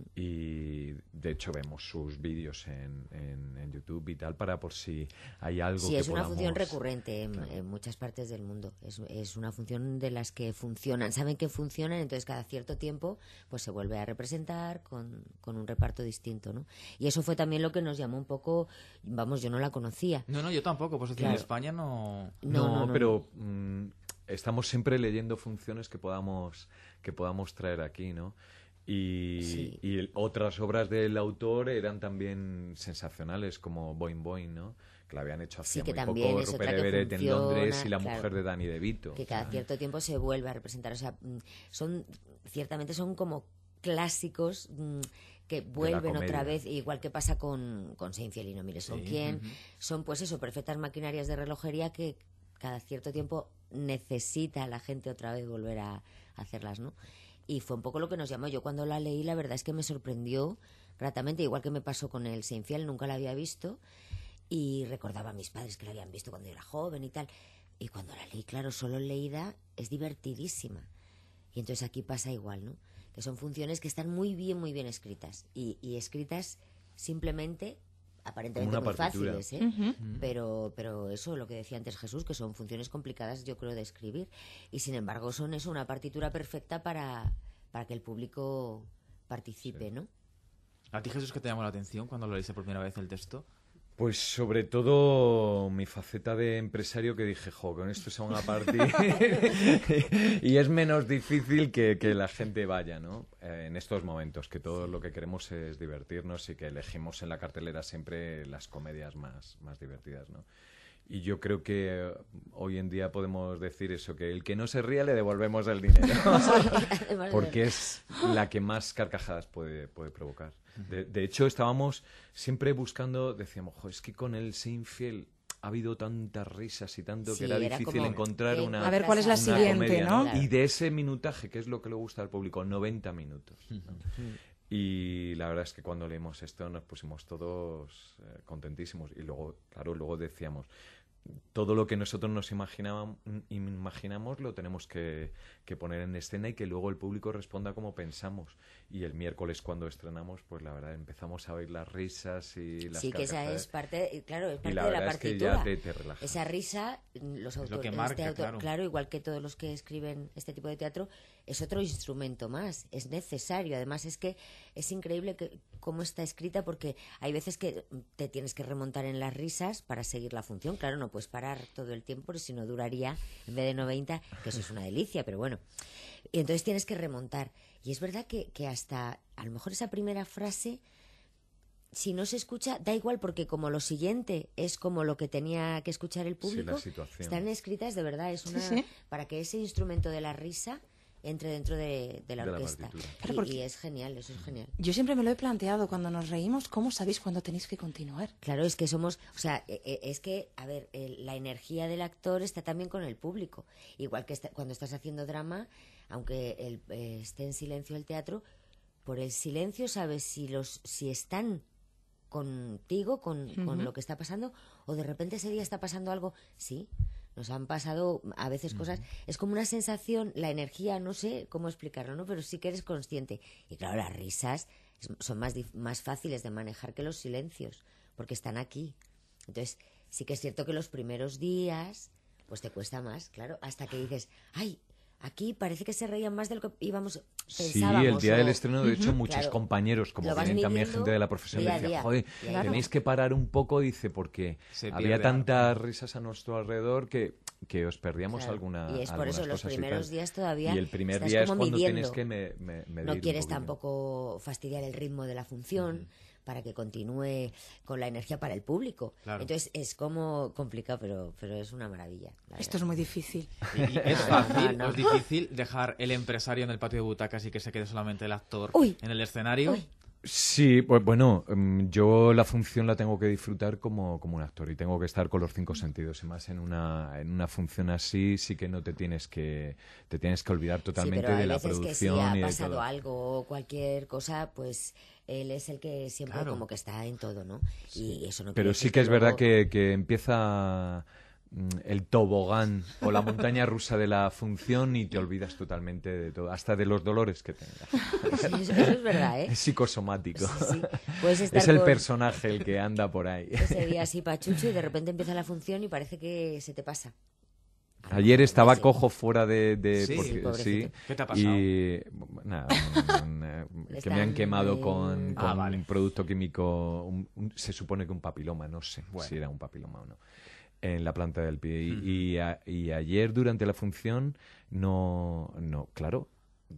Y de hecho vemos sus vídeos en YouTube y tal, para por si hay algo Sí, que es una podamos... función recurrente Claro. en muchas partes del mundo. Es una función de las que funcionan, saben que funcionan, entonces cada cierto tiempo pues se vuelve a representar con un reparto distinto, ¿no? Y eso fue también lo que nos llamó un poco, vamos, yo no la conocía. No, yo tampoco, pues es que en Claro. España no... No. Pero estamos siempre leyendo funciones que podamos traer aquí, ¿no? Sí. Y otras obras del autor eran también sensacionales, como Boing Boing, ¿no? Que la habían hecho Sí, hace que muy también poco es Rupert otra que Everett en funciona, Londres y La claro. mujer de Danny DeVito. Que cada cierto tiempo se vuelve a representar. O sea, ciertamente son como clásicos que vuelven comedia. otra vez, igual que pasa con Seinfeld y No mires con quién. Son pues eso, perfectas maquinarias de relojería que cada cierto tiempo necesita la gente otra vez volver a hacerlas, ¿no? y fue un poco lo que nos llamó. Yo cuando la leí, la verdad es que me sorprendió gratamente, igual que me pasó con el Seinfeld, nunca la había visto, y recordaba a mis padres que la habían visto cuando yo era joven y tal, y cuando la leí, claro, solo leída es divertidísima. Y entonces aquí pasa igual, ¿no? Que son funciones que están muy bien escritas, y escritas simplemente, aparentemente muy fáciles, ¿eh? Pero eso, lo que decía antes Jesús, que son funciones complicadas, yo creo, de escribir, y sin embargo son eso, una partitura perfecta para que el público participe, ¿no? ¿A ti, Jesús, qué te llamó la atención cuando lo leíste por primera vez el texto? Pues sobre todo mi faceta de empresario, que dije, con esto se van a partir y es menos difícil que la gente vaya, ¿no? En estos momentos, que todo lo que queremos es divertirnos y que elegimos en la cartelera siempre las comedias más divertidas, ¿no? Y yo creo que hoy en día podemos decir eso, que el que no se ría le devolvemos el dinero, porque es la que más carcajadas puede provocar. De hecho, estábamos siempre buscando, decíamos, es que con el Seinfeld ha habido tantas risas y tanto que era difícil encontrar una a ver cuál es la siguiente, comedia, ¿no? Y de ese minutaje, que es lo que le gusta al público, 90 minutos, ¿no? Y la verdad es que cuando leímos esto nos pusimos todos contentísimos, y luego, claro, luego decíamos, todo lo que nosotros nos imaginamos lo tenemos que poner en escena y que luego el público responda como pensamos. Y el miércoles, cuando estrenamos, pues la verdad empezamos a oír las risas y las sí, que esa es parte, claro, es parte la de la partitura. Es que ya te relaja. Esa risa, los autores, lo que marca, claro, igual que todos los que escriben este tipo de teatro, es otro instrumento más, es necesario. Además es que es increíble cómo está escrita, porque hay veces que te tienes que remontar en las risas para seguir la función. Claro, no puedes parar todo el tiempo, porque si no duraría, en vez de 90, que eso es una delicia, pero bueno. Y entonces tienes que remontar. Y es verdad que hasta, a lo mejor esa primera frase, si no se escucha, da igual, porque como lo siguiente es como lo que tenía que escuchar el público, están escritas de verdad, es una para que ese instrumento de la risa entre dentro de la orquesta. Y es genial, eso es genial. Yo siempre me lo he planteado, cuando nos reímos, ¿cómo sabéis cuándo tenéis que continuar? Claro, es que somos, o sea, es que, a ver, la energía del actor está también con el público. Igual que cuando estás haciendo drama, aunque esté en silencio el teatro, por el silencio sabes si están contigo, con lo que está pasando, o de repente ese día está pasando algo. Sí, nos han pasado a veces cosas. Es como una sensación, la energía, no sé cómo explicarlo, ¿no? Pero sí que eres consciente. Y claro, las risas son más fáciles de manejar que los silencios, porque están aquí. Entonces, sí que es cierto que los primeros días, pues te cuesta más, claro, hasta que dices, ¡ay! Aquí parece que se reían más de lo que pensábamos. Sí, el día del estreno, de hecho, muchos compañeros, como vienen también gente de la profesión, decían, joder, tenéis que parar un poco, dice, porque había tantas risas a nuestro alrededor que os perdíamos algunas cosas. Y es por eso, los primeros días todavía y el primer día es cuando tienes que medir no quieres tampoco fastidiar el ritmo de la función, para que continúe con la energía para el público. Claro. Entonces es como complicado, pero es una maravilla. Esto es muy difícil. ¿Y es fácil o es difícil dejar el empresario en el patio de butacas y que se quede solamente el actor en el escenario? Sí, pues bueno, yo la función la tengo que disfrutar como un actor y tengo que estar con los 5 sentidos. Y más en una función así, sí que no te tienes que olvidar totalmente de la producción. Sí, pero hay veces que si ha pasado algo o cualquier cosa, pues él es el que siempre como que está en todo, ¿no? Sí. Y eso no pero sí que es verdad que empieza el tobogán o la montaña rusa de la función y te olvidas totalmente de todo, hasta de los dolores que tengas. Sí, eso es verdad, ¿eh? Es psicosomático. Sí. Puedes estar es el personaje el que anda por ahí. Ese día así pachucho y de repente empieza la función y parece que se te pasa. Ayer estaba cojo fuera de sí. ¿Qué te ha pasado? Y nada, que me han quemado con un producto químico, se supone que un papiloma, no sé si era un papiloma o no, en la planta del pie. Y ayer durante la función no claro,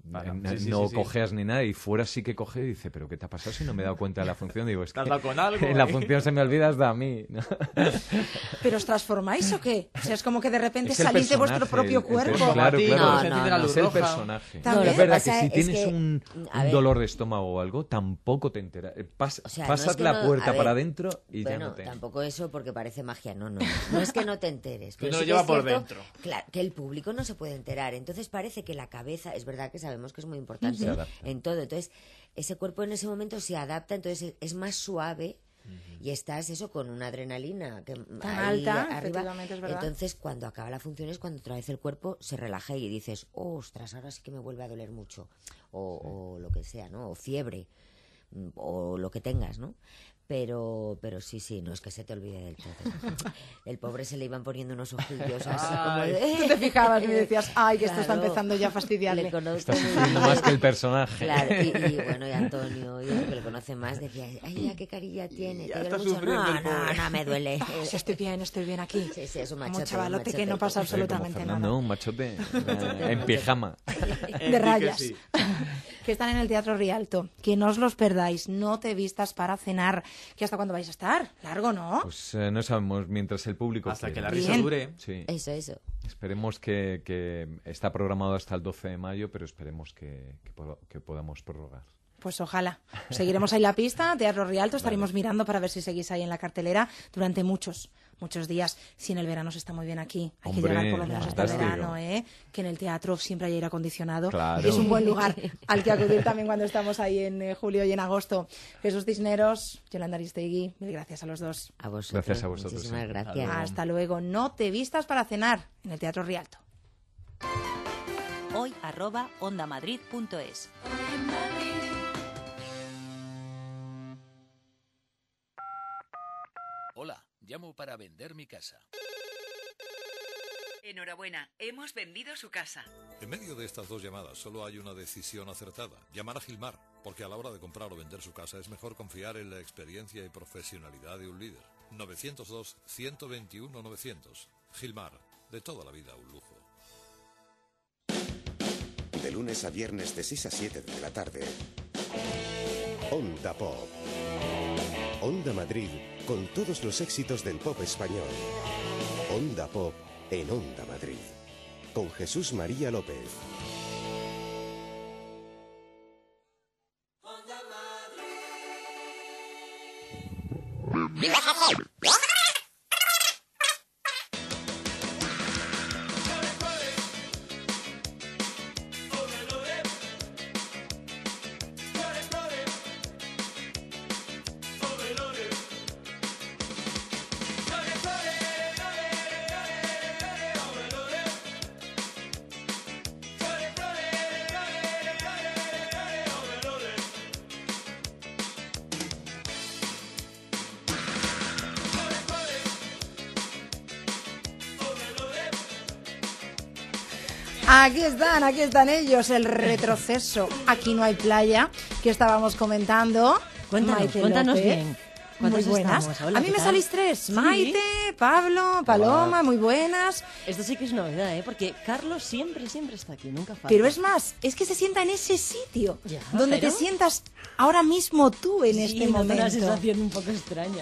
cojeas ni nada, y fuera sí que coge y dice, pero ¿qué te ha pasado si no me he dado cuenta de la función? Digo, es que con algo, en la función se me olvida hasta a mí, ¿no? ¿Pero os transformáis o qué? O sea, es como que de repente salís de vuestro propio cuerpo. Claro, no, es el personaje. No, es verdad que si tienes un dolor de estómago o algo, tampoco te enteras. Pasas la puerta para adentro y ya no te... tampoco eso porque parece magia, no es que no te enteres. Que no lo lleva por dentro. Claro, que el público no se puede enterar, entonces parece que la cabeza, es verdad que que sabemos que es muy importante en todo. Entonces, ese cuerpo en ese momento se adapta, entonces es más suave. Y estás eso con una adrenalina que tan ahí alta, arriba. efectivamente, es verdad. Entonces, cuando acaba la función es cuando otra vez el cuerpo se relaja y dices, ostras, ahora sí que me vuelve a doler mucho. O lo que sea, ¿no? O fiebre. O lo que tengas, ¿no? Pero sí, no es que se te olvide del todo. El pobre se le iban poniendo unos ojillos así como de... Tú te fijabas y me decías, ay, que esto está empezando ya a fastidiarle. Le conozco Está sufriendo más que el personaje. Claro, y bueno, y Antonio, y el que le conoce más, decía, ay, ya qué carilla tiene, te duele mucho. No, me duele. Sí, estoy bien aquí. Sí, es un machote. Como chavalote que no pasa absolutamente nada. No, un machote en pijama. De rayas. Que están en el Teatro Rialto. Que no os los perdáis. No te vistas para cenar. ¿Que hasta cuándo vais a estar? Largo, ¿no? Pues no sabemos, mientras el público hasta quiera. que la risa dure. Sí. Eso. Esperemos que está programado hasta el 12 de mayo, pero esperemos que podamos prorrogar. Pues ojalá. Seguiremos ahí la pista, Teatro Rialto, estaremos mirando para ver si seguís ahí en la cartelera durante muchos días. Si en el verano se está muy bien aquí, hay que llegar por lo menos hasta el verano, que en el teatro siempre hay aire acondicionado. Claro. Es un buen lugar al que acudir también cuando estamos ahí en julio y en agosto. Jesús Cisneros, Yolanda Aristegui, mil gracias a los dos. A vosotros. Gracias a vosotros. Muchísimas gracias. Hasta luego. No te vistas para cenar en el Teatro Rialto. Hoy @ondamadrid.es. Hola, llamo para vender mi casa. Enhorabuena, hemos vendido su casa. En medio de estas dos llamadas solo hay una decisión acertada. Llamar a Gilmar, porque a la hora de comprar o vender su casa es mejor confiar en la experiencia y profesionalidad de un líder. 902-121-900. Gilmar, de toda la vida un lujo. De lunes a viernes de 6 a 7 de la tarde. Onda Pop. Onda Madrid, con todos los éxitos del pop español. Onda Pop en Onda Madrid. Con Jesús María López. Aquí están ellos, el retroceso. Aquí no hay playa, que estábamos comentando. Cuéntanos bien. Muy buenas. Hola, a mí ¿qué me tal? salís tres. ¿Sí? Maite, Pablo, Paloma, muy buenas. Esto sí que es novedad, ¿eh? Porque Carlos siempre está aquí, nunca falta. Pero es más, es que se sienta en ese sitio Ya, donde pero- te sientas ahora mismo tú en Sí, este me da momento. una sensación un poco extraña.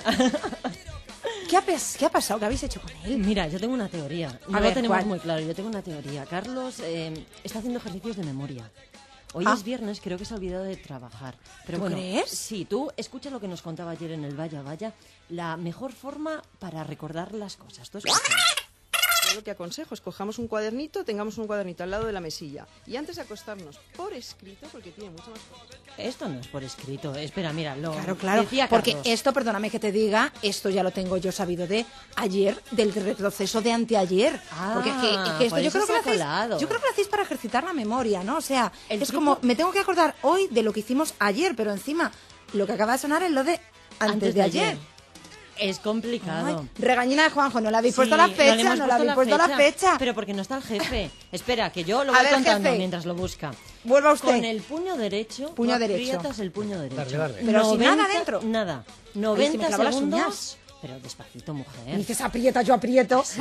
¿Qué ha pasado? ¿Qué habéis hecho con él? Mira, yo tengo una teoría. No ver, lo tenemos ¿cuál? muy claro, yo tengo una teoría. Carlos está haciendo ejercicios de memoria. Hoy Ah. es viernes, creo que se ha olvidado de trabajar. Pero ¿Tú bueno, crees? Sí, tú escucha lo que nos contaba ayer en el Vaya Vaya. La mejor forma para recordar las cosas. Tú escucha. Yo lo que aconsejo es cojamos un cuadernito, tengamos un cuadernito al lado de la mesilla y antes de acostarnos por escrito, porque tiene mucho más... Esto no es por escrito. Espera, mira, lo Claro, decía porque Carlos. esto, perdóname que te diga, esto ya lo tengo yo sabido de ayer, del retroceso de anteayer. Ah, porque que esto por yo eso creo que se lo ha hacéis, colado. yo creo que lo hacéis para ejercitar la memoria, ¿no? O sea, El es truco- como, me tengo que acordar hoy de lo que hicimos ayer, pero encima lo que acaba de sonar es lo de antes de ayer. Es complicado. Ay, regañina de Juanjo, no le habéis Sí, puesto la le fecha, hemos no le habéis puesto la fecha. Pero porque no está el jefe. Espera, que yo lo A voy ver, contando jefe. mientras lo busca. Vuelva usted. Con el puño derecho, Puño tú derecho. aprietas el puño derecho. Dale. Pero sin nada dentro. Nada. Ay, se me 90 clavó las segundos. uñas. Pero despacito, mujer. Me dices aprieta, yo aprieto. Sí,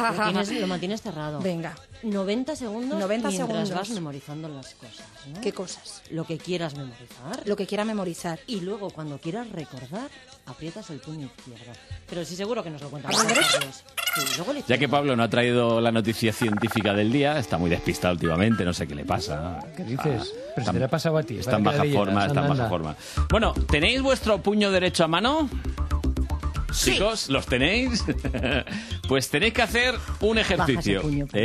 lo mantienes cerrado. Venga. 90 segundos 90 mientras segundos. vas memorizando las cosas, ¿no? ¿Qué cosas? Lo que quieras memorizar. Lo que quiera memorizar. Y luego, cuando quieras recordar, aprietas el puño izquierdo. Pero sí seguro que nos lo cuentan. ¿A la derecha? Sí, luego el Ya que Pablo no ha traído la noticia científica del día, está muy despistado últimamente, no sé qué le pasa. ¿Qué dices? Pero Está- si te le ha pasado a ti. Está en baja forma, está en baja forma. Bueno, ¿tenéis vuestro puño derecho a mano? Chicos, ¿los tenéis? Pues tenéis que hacer un ejercicio.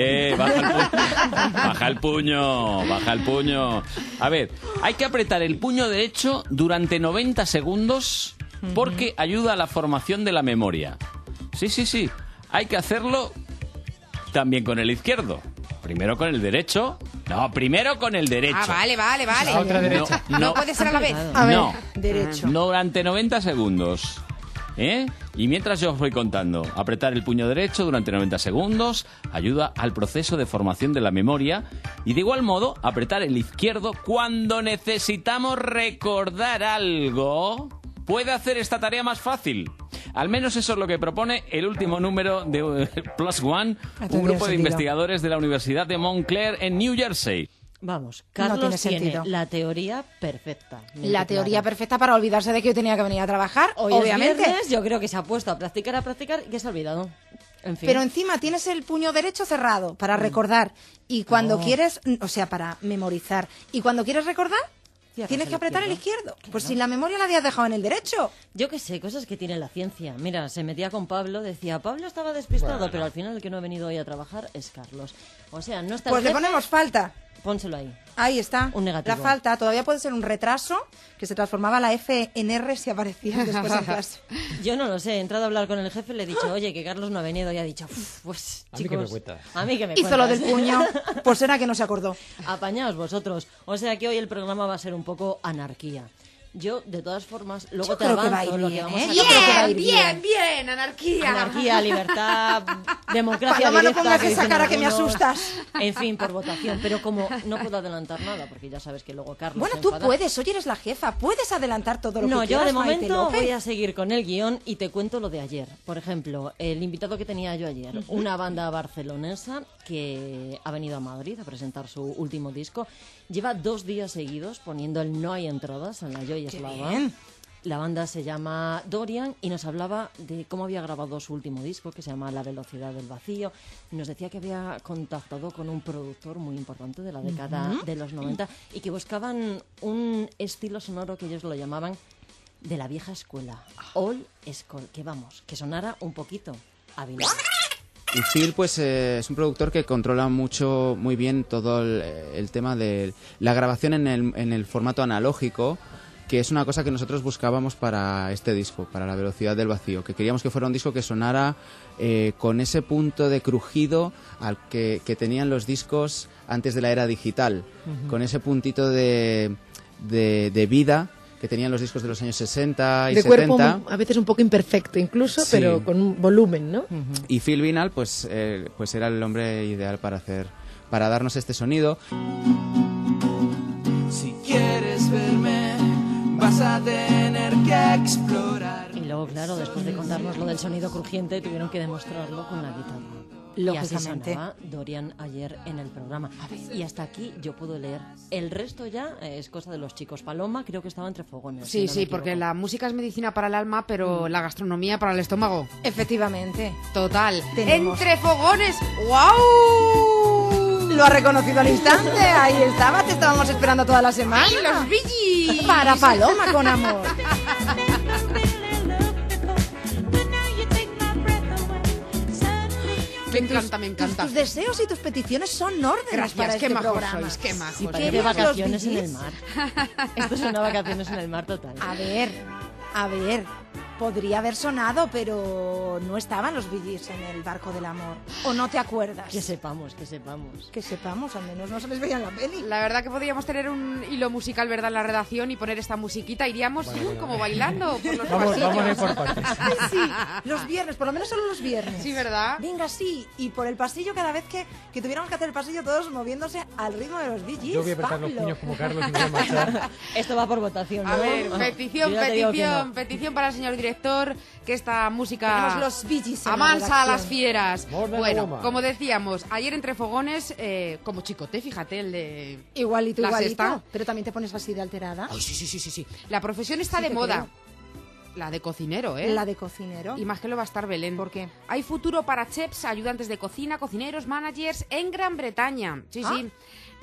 Baja el puño. Baja el puño. A ver, hay que apretar el puño derecho durante 90 segundos porque ayuda a la formación de la memoria. Sí. Hay que hacerlo también con el izquierdo. Primero con el derecho. No, primero con el derecho. Vale. La otra derecha. No puede ser a la vez. A ver, No. derecho. Durante 90 segundos. Y mientras yo os voy contando, apretar el puño derecho durante 90 segundos ayuda al proceso de formación de la memoria y de igual modo apretar el izquierdo cuando necesitamos recordar algo puede hacer esta tarea más fácil. Al menos eso es lo que propone el último número de Plus One, un grupo de investigadores de la Universidad de Montclair en New Jersey. Vamos, No Carlos tiene tiene sentido. la teoría perfecta. La teoría perfecta para olvidarse de que yo tenía que venir a trabajar, Hoy obviamente. es viernes, yo creo que se ha puesto a practicar y que se ha olvidado. En fin. Pero encima tienes el puño derecho cerrado para recordar. Y cuando quieres, o sea, para memorizar. Y cuando quieres recordar, tienes que apretar el izquierdo. Pues si la memoria la habías dejado en el derecho. Yo qué sé, cosas que tiene la ciencia. Mira, se metía con Pablo, decía, Pablo estaba despistado, Bueno. pero al final el que no ha venido hoy a trabajar es Carlos. O sea, no está Pues el le jefe, ponemos falta. Pónselo ahí. Ahí está. Un negativo. La falta todavía puede ser un retraso que se transformaba la F en R si aparecía después en clase. Yo no lo sé, he entrado a hablar con el jefe, le he dicho, oye, que Carlos no ha venido, y ha dicho, pues, A mí que me chicos, cuentas. a mí que me Hizo lo cuentas. del puño, pues era que no se acordó. Apañaos vosotros. O sea que hoy el programa va a ser un poco anarquía. Yo, de todas formas, luego Yo te creo que avanzo va a ir lo bien, que vamos ¿eh? a Yo creo que va a ir Bien, anarquía. Anarquía, libertad, democracia Paloma, no directa, pongas que esa dicen cara que me algunos. asustas. En fin, por votación. Pero como no puedo adelantar nada, porque ya sabes que luego Carlos Bueno, se tú enfada. puedes, hoy eres la jefa, puedes adelantar todo lo No, que yo quieras, de Maite momento López. voy a seguir con el guión y te cuento lo de ayer. Por ejemplo, el invitado que tenía yo ayer, una banda barcelonesa que ha venido a Madrid a presentar su último disco. Lleva 2 días seguidos poniendo el No hay entradas en la Joy Eslava. bien. La banda se llama Dorian y nos hablaba de cómo había grabado su último disco, que se llama La velocidad del vacío. Y nos decía que había contactado con un productor muy importante de la década de los 90 y que buscaban un estilo sonoro que ellos lo llamaban de la vieja escuela, old school, que vamos, que sonara un poquito a vinilo. Y Phil, pues, es un productor que controla muy bien todo el tema de la grabación en el formato analógico, que es una cosa que nosotros buscábamos para este disco, para La velocidad del vacío, que queríamos que fuera un disco que sonara con ese punto de crujido al que tenían los discos antes de la era digital, con ese puntito de vida que tenían los discos de los años 60 y de 70. cuerpo a veces un poco imperfecto incluso, Sí. pero con un volumen, ¿no? Y Phil Vinal, pues era el hombre ideal para darnos este sonido. Si quieres verme, vas a tener que explorar. Y luego, claro, después de contarnos lo del sonido crujiente, tuvieron que demostrarlo con la guitarra. Y así Lógicamente. sonaba Dorian ayer en el programa. Y hasta aquí yo puedo leer. El resto ya es cosa de los chicos. Paloma creo que estaba entre fogones. Sí, si no me sí, porque equivoco. la música es medicina para el alma, pero la gastronomía para el estómago. Efectivamente. Total. Tenemos. ¡Entre fogones! ¡Guau! Lo ha reconocido al instante, ahí estaba, te estábamos esperando toda la semana. ¡Ay, los Bee Gees! Para Paloma con amor. Me encanta, me encanta. Tus deseos y tus peticiones son órdenes Gracias, para qué este majos programa. sois, qué majos. Sí, ¿Qué parece ¿Querías los vacaciones en Bee el Gees? mar. Esto es una vacaciones en el mar total. A ver, podría haber sonado, pero no estaban los Bee Gees en el barco del amor. ¿O no te acuerdas? Que sepamos, que sepamos. Que sepamos, al menos no se les veía en la peli. La verdad que podríamos tener un hilo musical, ¿verdad?, en la redacción y poner esta musiquita. Iríamos como bailando por los pasillos. Vamos a ir por partes. Ay, sí, los viernes, por lo menos solo los viernes. Sí, ¿verdad? Venga, sí, y por el pasillo cada vez que tuviéramos que hacer el pasillo todos moviéndose al ritmo de los Bee Gees. Yo voy a apretar los Pablo. puños como Carlos y me voy a marchar. Esto va por votación, ¿no? A ver, Ah, petición, yo ya te digo que no. petición para el señor director, que esta música Tenemos los Bee Gees en la amansa a las redacción. fieras. More than a Bueno, woman. como decíamos, ayer entre fogones, como chicote, fíjate, el de... Igualito, La igualito. sexta. Pero también te pones así de alterada. Ay, sí. La profesión está Sí de te moda. La de cocinero, ¿eh? La de cocinero. Y más que lo va a estar Belén. ¿Por qué? Hay futuro para chefs, ayudantes de cocina, cocineros, managers en Gran Bretaña. Sí, sí.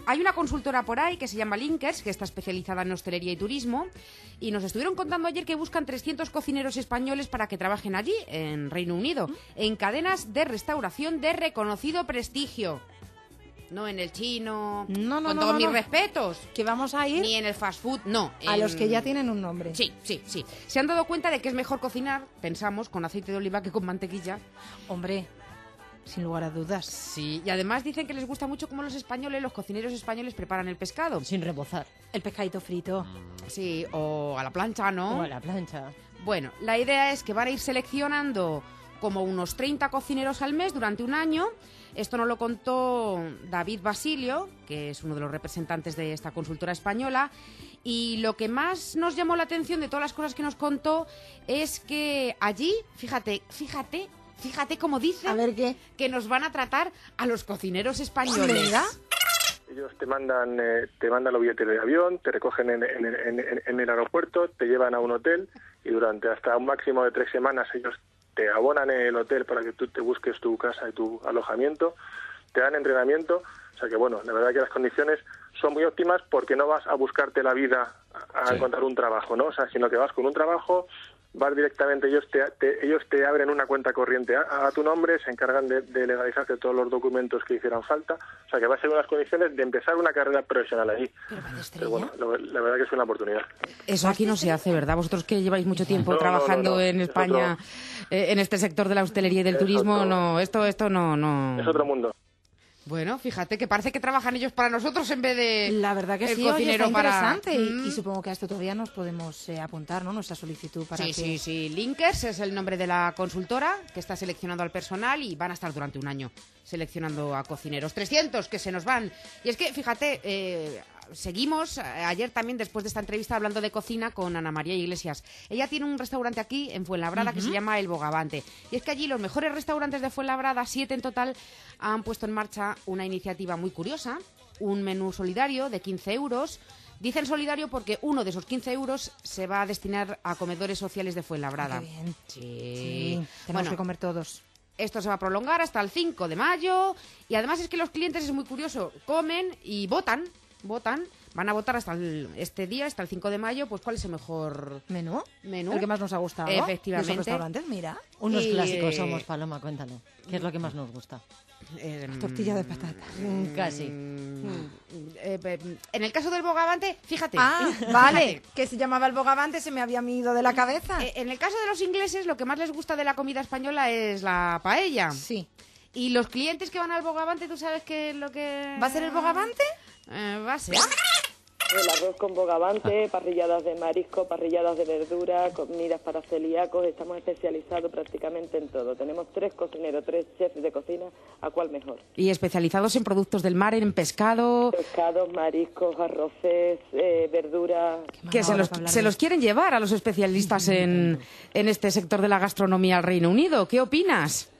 Hay una consultora por ahí que se llama Linkers, que está especializada en hostelería y turismo, y nos estuvieron contando ayer que buscan 300 cocineros españoles para que trabajen allí, en Reino Unido, en cadenas de restauración de reconocido prestigio. No en el chino, con todos mis respetos. ¿Que vamos a ir? Ni en el fast food, no. A los que ya tienen un nombre. Sí. Se han dado cuenta de que es mejor cocinar, pensamos, con aceite de oliva que con mantequilla. Hombre, sin lugar a dudas. Sí, y además dicen que les gusta mucho cómo los cocineros españoles preparan el pescado. Sin rebozar. El pescadito frito. Sí, o a la plancha, ¿no? O a la plancha. Bueno, la idea es que van a ir seleccionando como unos 30 cocineros al mes durante un año. Esto nos lo contó David Basilio, que es uno de los representantes de esta consultora española. Y lo que más nos llamó la atención de todas las cosas que nos contó es que allí, fíjate cómo dicen, a ver, ¿qué? Que nos van a tratar a los cocineros españoles. ¿Verdad? Ellos te mandan los billetes de avión, te recogen en el aeropuerto, te llevan a un hotel y durante hasta un máximo de 3 semanas ellos te abonan en el hotel para que tú te busques tu casa y tu alojamiento, te dan entrenamiento, o sea que bueno, la verdad que las condiciones son muy óptimas porque no vas a buscarte la vida a encontrar un trabajo, ¿no? O sea, sino que vas con un trabajo, vas directamente, ellos te abren una cuenta corriente a tu nombre, se encargan de legalizarte todos los documentos que hicieran falta, o sea que va a ser unas condiciones de empezar una carrera profesional allí. Pero bueno, la verdad que es una oportunidad. Eso aquí no se hace, ¿verdad? Vosotros que lleváis mucho tiempo trabajando en España, en este sector de la hostelería y del turismo, no, esto no. Es otro mundo. Bueno, fíjate que parece que trabajan ellos para nosotros en vez de la verdad que el sí, cocinero oye, está interesante y para... supongo que a esto todavía nos podemos apuntar, ¿no? Nuestra solicitud para Sí. Linkers es el nombre de la consultora que está seleccionando al personal y van a estar durante un año seleccionando a cocineros. 300 que se nos van. Y es que, fíjate, seguimos ayer también después de esta entrevista hablando de cocina con Ana María Iglesias. Ella tiene un restaurante aquí en Fuenlabrada que se llama El Bogavante. Y es que allí los mejores restaurantes de Fuenlabrada, 7 en total, han puesto en marcha una iniciativa muy curiosa, un menú solidario de 15 euros. Dicen solidario porque uno de esos 15 euros se va a destinar a comedores sociales de Fuenlabrada. Qué bien. Sí. Tenemos que comer todos. Esto se va a prolongar hasta el 5 de mayo y además es que los clientes, es muy curioso, comen y votan, van a votar hasta este día, hasta el 5 de mayo, pues cuál es el mejor menú. El que más nos ha gustado. Efectivamente. De esos restaurantes, mira. Unos clásicos somos, Paloma, cuéntalo. ¿Qué es lo que más nos gusta? Tortilla de patata. Casi. En el caso del Bogavante, fíjate. Vale, que se llamaba el Bogavante, se me había ido de la cabeza. En el caso de los ingleses, lo que más les gusta de la comida española es la paella. Sí. Y los clientes que van al Bogavante, ¿tú sabes qué es lo que...? ¿Va a ser el Bogavante? Va a ser. El arroz con bogavante, parrilladas de marisco, parrilladas de verdura, comidas para celíacos. Estamos especializados prácticamente en todo. Tenemos 3 cocineros, 3 chefs de cocina, ¿a cuál mejor? Y especializados en productos del mar, en pescado. Pescados, mariscos, arroces, verdura. Que se los quieren llevar a los especialistas en este sector de la gastronomía al Reino Unido. ¿Qué opinas?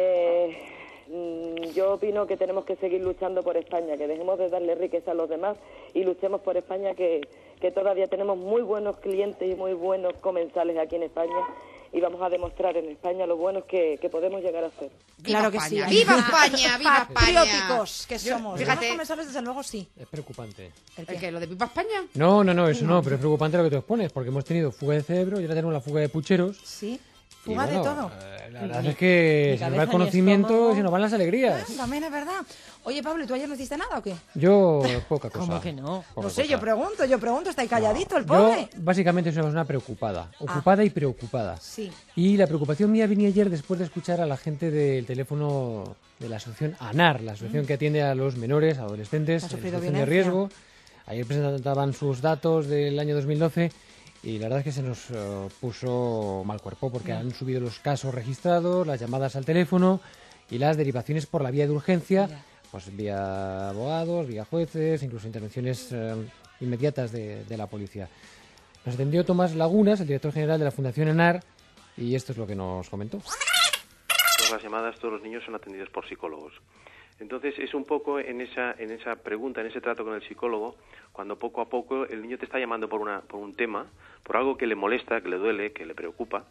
Yo opino que tenemos que seguir luchando por España, que dejemos de darle riqueza a los demás y luchemos por España, que todavía tenemos muy buenos clientes y muy buenos comensales aquí en España y vamos a demostrar en España lo buenos que podemos llegar a ser. Claro que sí. ¡Viva España! ¡Viva España! Patrióticos que somos. Fíjate. Buenos comensales, desde luego, sí. Es preocupante. ¿El qué? ¿Lo de Viva España? No, eso no, pero es preocupante lo que tú expones, porque hemos tenido fuga de cerebro y ahora tenemos la fuga de pucheros. Sí. Fuga de todo. La verdad es que se nos va el conocimiento y se nos van las alegrías. También es verdad. Oye, Pablo, ¿y tú ayer no hiciste nada o qué? Yo, poca cosa. ¿Cómo que no? No sé, yo pregunto, está ahí calladito el pobre. Yo, básicamente, soy una persona preocupada. Ocupada y preocupada. Sí. Y la preocupación mía venía ayer después de escuchar a la gente del teléfono de la asociación ANAR, la asociación que atiende a los menores, adolescentes, en situación de riesgo. Ayer presentaban sus datos del año 2012. Y la verdad es que se nos puso mal cuerpo porque han subido los casos registrados, las llamadas al teléfono y las derivaciones por la vía de urgencia, pues vía abogados, vía jueces, incluso intervenciones inmediatas de la policía. Nos atendió Tomás Lagunas, el director general de la Fundación ANAR, y esto es lo que nos comentó. Todas las llamadas, todos los niños son atendidos por psicólogos. Entonces es un poco en esa pregunta, en ese trato con el psicólogo, cuando poco a poco el niño te está llamando por un tema, por algo que le molesta, que le duele, que le preocupa,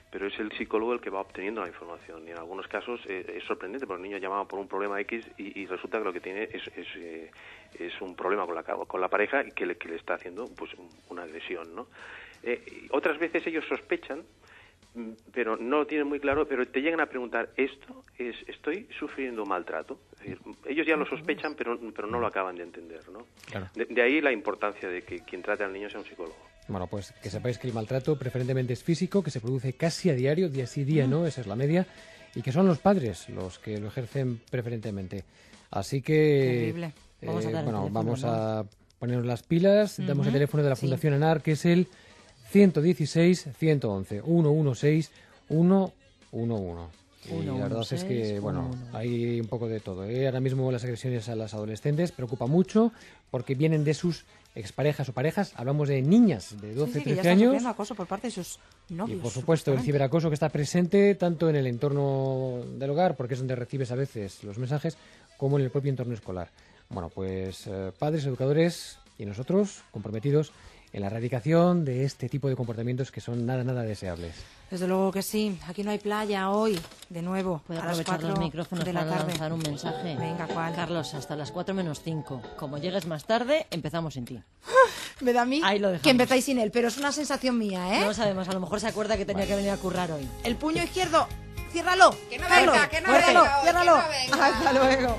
pero es el psicólogo el que va obteniendo la información. Y en algunos casos es sorprendente, porque el niño llamaba por un problema X y resulta que lo que tiene es un problema con la pareja y que le está haciendo pues una agresión, ¿no? Otras veces ellos sospechan, pero no lo tienen muy claro, pero te llegan a preguntar, ¿estoy sufriendo maltrato? Es decir, ellos ya lo sospechan, pero no lo acaban de entender, ¿no? Claro. De ahí la importancia de que quien trate al niño sea un psicólogo. Bueno, pues que sepáis que el maltrato preferentemente es físico, que se produce casi a diario, día sí día no, esa es la media, y que son los padres los que lo ejercen preferentemente. Así que Terrible. Vamos a ponernos las pilas, damos el teléfono de la Fundación ANAR, que es el 116 111 116 111. Y la verdad es que, hay un poco de todo. Ahora mismo las agresiones a las adolescentes preocupa mucho porque vienen de sus exparejas o parejas. Hablamos de niñas de 12, 13 años. Sufriendo acoso por parte de sus novios. Y por supuesto el ciberacoso que está presente tanto en el entorno del hogar, porque es donde recibes a veces los mensajes, como en el propio entorno escolar. Bueno, pues padres, educadores y nosotros comprometidos en la erradicación de este tipo de comportamientos que son nada deseables. Desde luego que sí. Aquí no hay playa hoy, de nuevo. Voy a a las aprovechar 4 los micrófonos de la para tarde. lanzar un mensaje. Venga, ¿cuál? Carlos, hasta las 4 menos 5. Como llegues más tarde, empezamos sin ti. Me da a mí Ahí lo dejamos. que empezáis sin él, pero es una sensación mía, ¿eh? No lo sabemos, a lo mejor se acuerda que tenía que venir a currar hoy. El puño izquierdo, ciérralo. Que no Carlos, venga, que no muérdelo, venga hoy, ciérralo. que no venga. Hasta luego.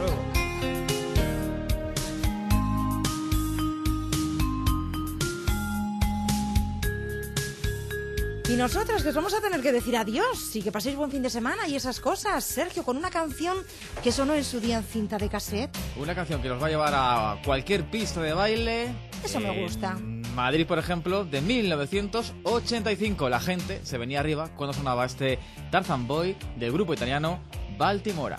Y nosotras, que os vamos a tener que decir adiós y que paséis buen fin de semana y esas cosas. Sergio, con una canción que sonó en su día en cinta de cassette. Una canción que nos va a llevar a cualquier pista de baile. Eso me gusta. Madrid, por ejemplo, de 1985. La gente se venía arriba cuando sonaba este Tarzan Boy del grupo italiano Baltimora.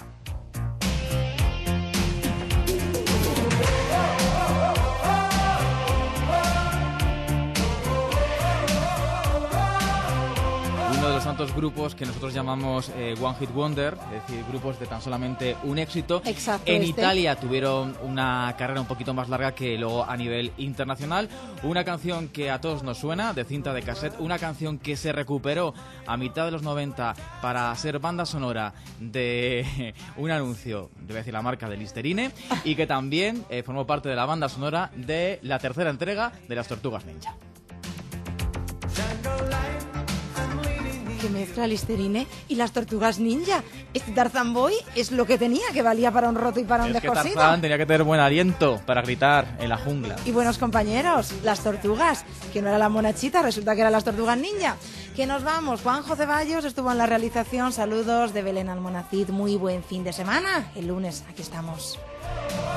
Uno de los tantos grupos que nosotros llamamos One Hit Wonder, es decir, grupos de tan solamente un éxito. Exacto. En Italia tuvieron una carrera un poquito más larga que luego a nivel internacional. Una canción que a todos nos suena, de cinta de cassette, una canción que se recuperó a mitad de los 90 para ser banda sonora de un anuncio, debe decir la marca de Listerine, y que también formó parte de la banda sonora de la tercera entrega de las Tortugas Ninja. Que mezcla Listerine y las Tortugas Ninja. Este Tarzan Boy es lo que tenía, que valía para un roto y para un Es que descosido. Tarzán tenía que tener buen aliento para gritar en la jungla. Y buenos compañeros, las tortugas, que no era la monachita, resulta que eran las Tortugas Ninja. Que nos vamos, Juanjo Ceballos estuvo en la realización, saludos de Belén Almonacid, muy buen fin de semana, el lunes aquí estamos.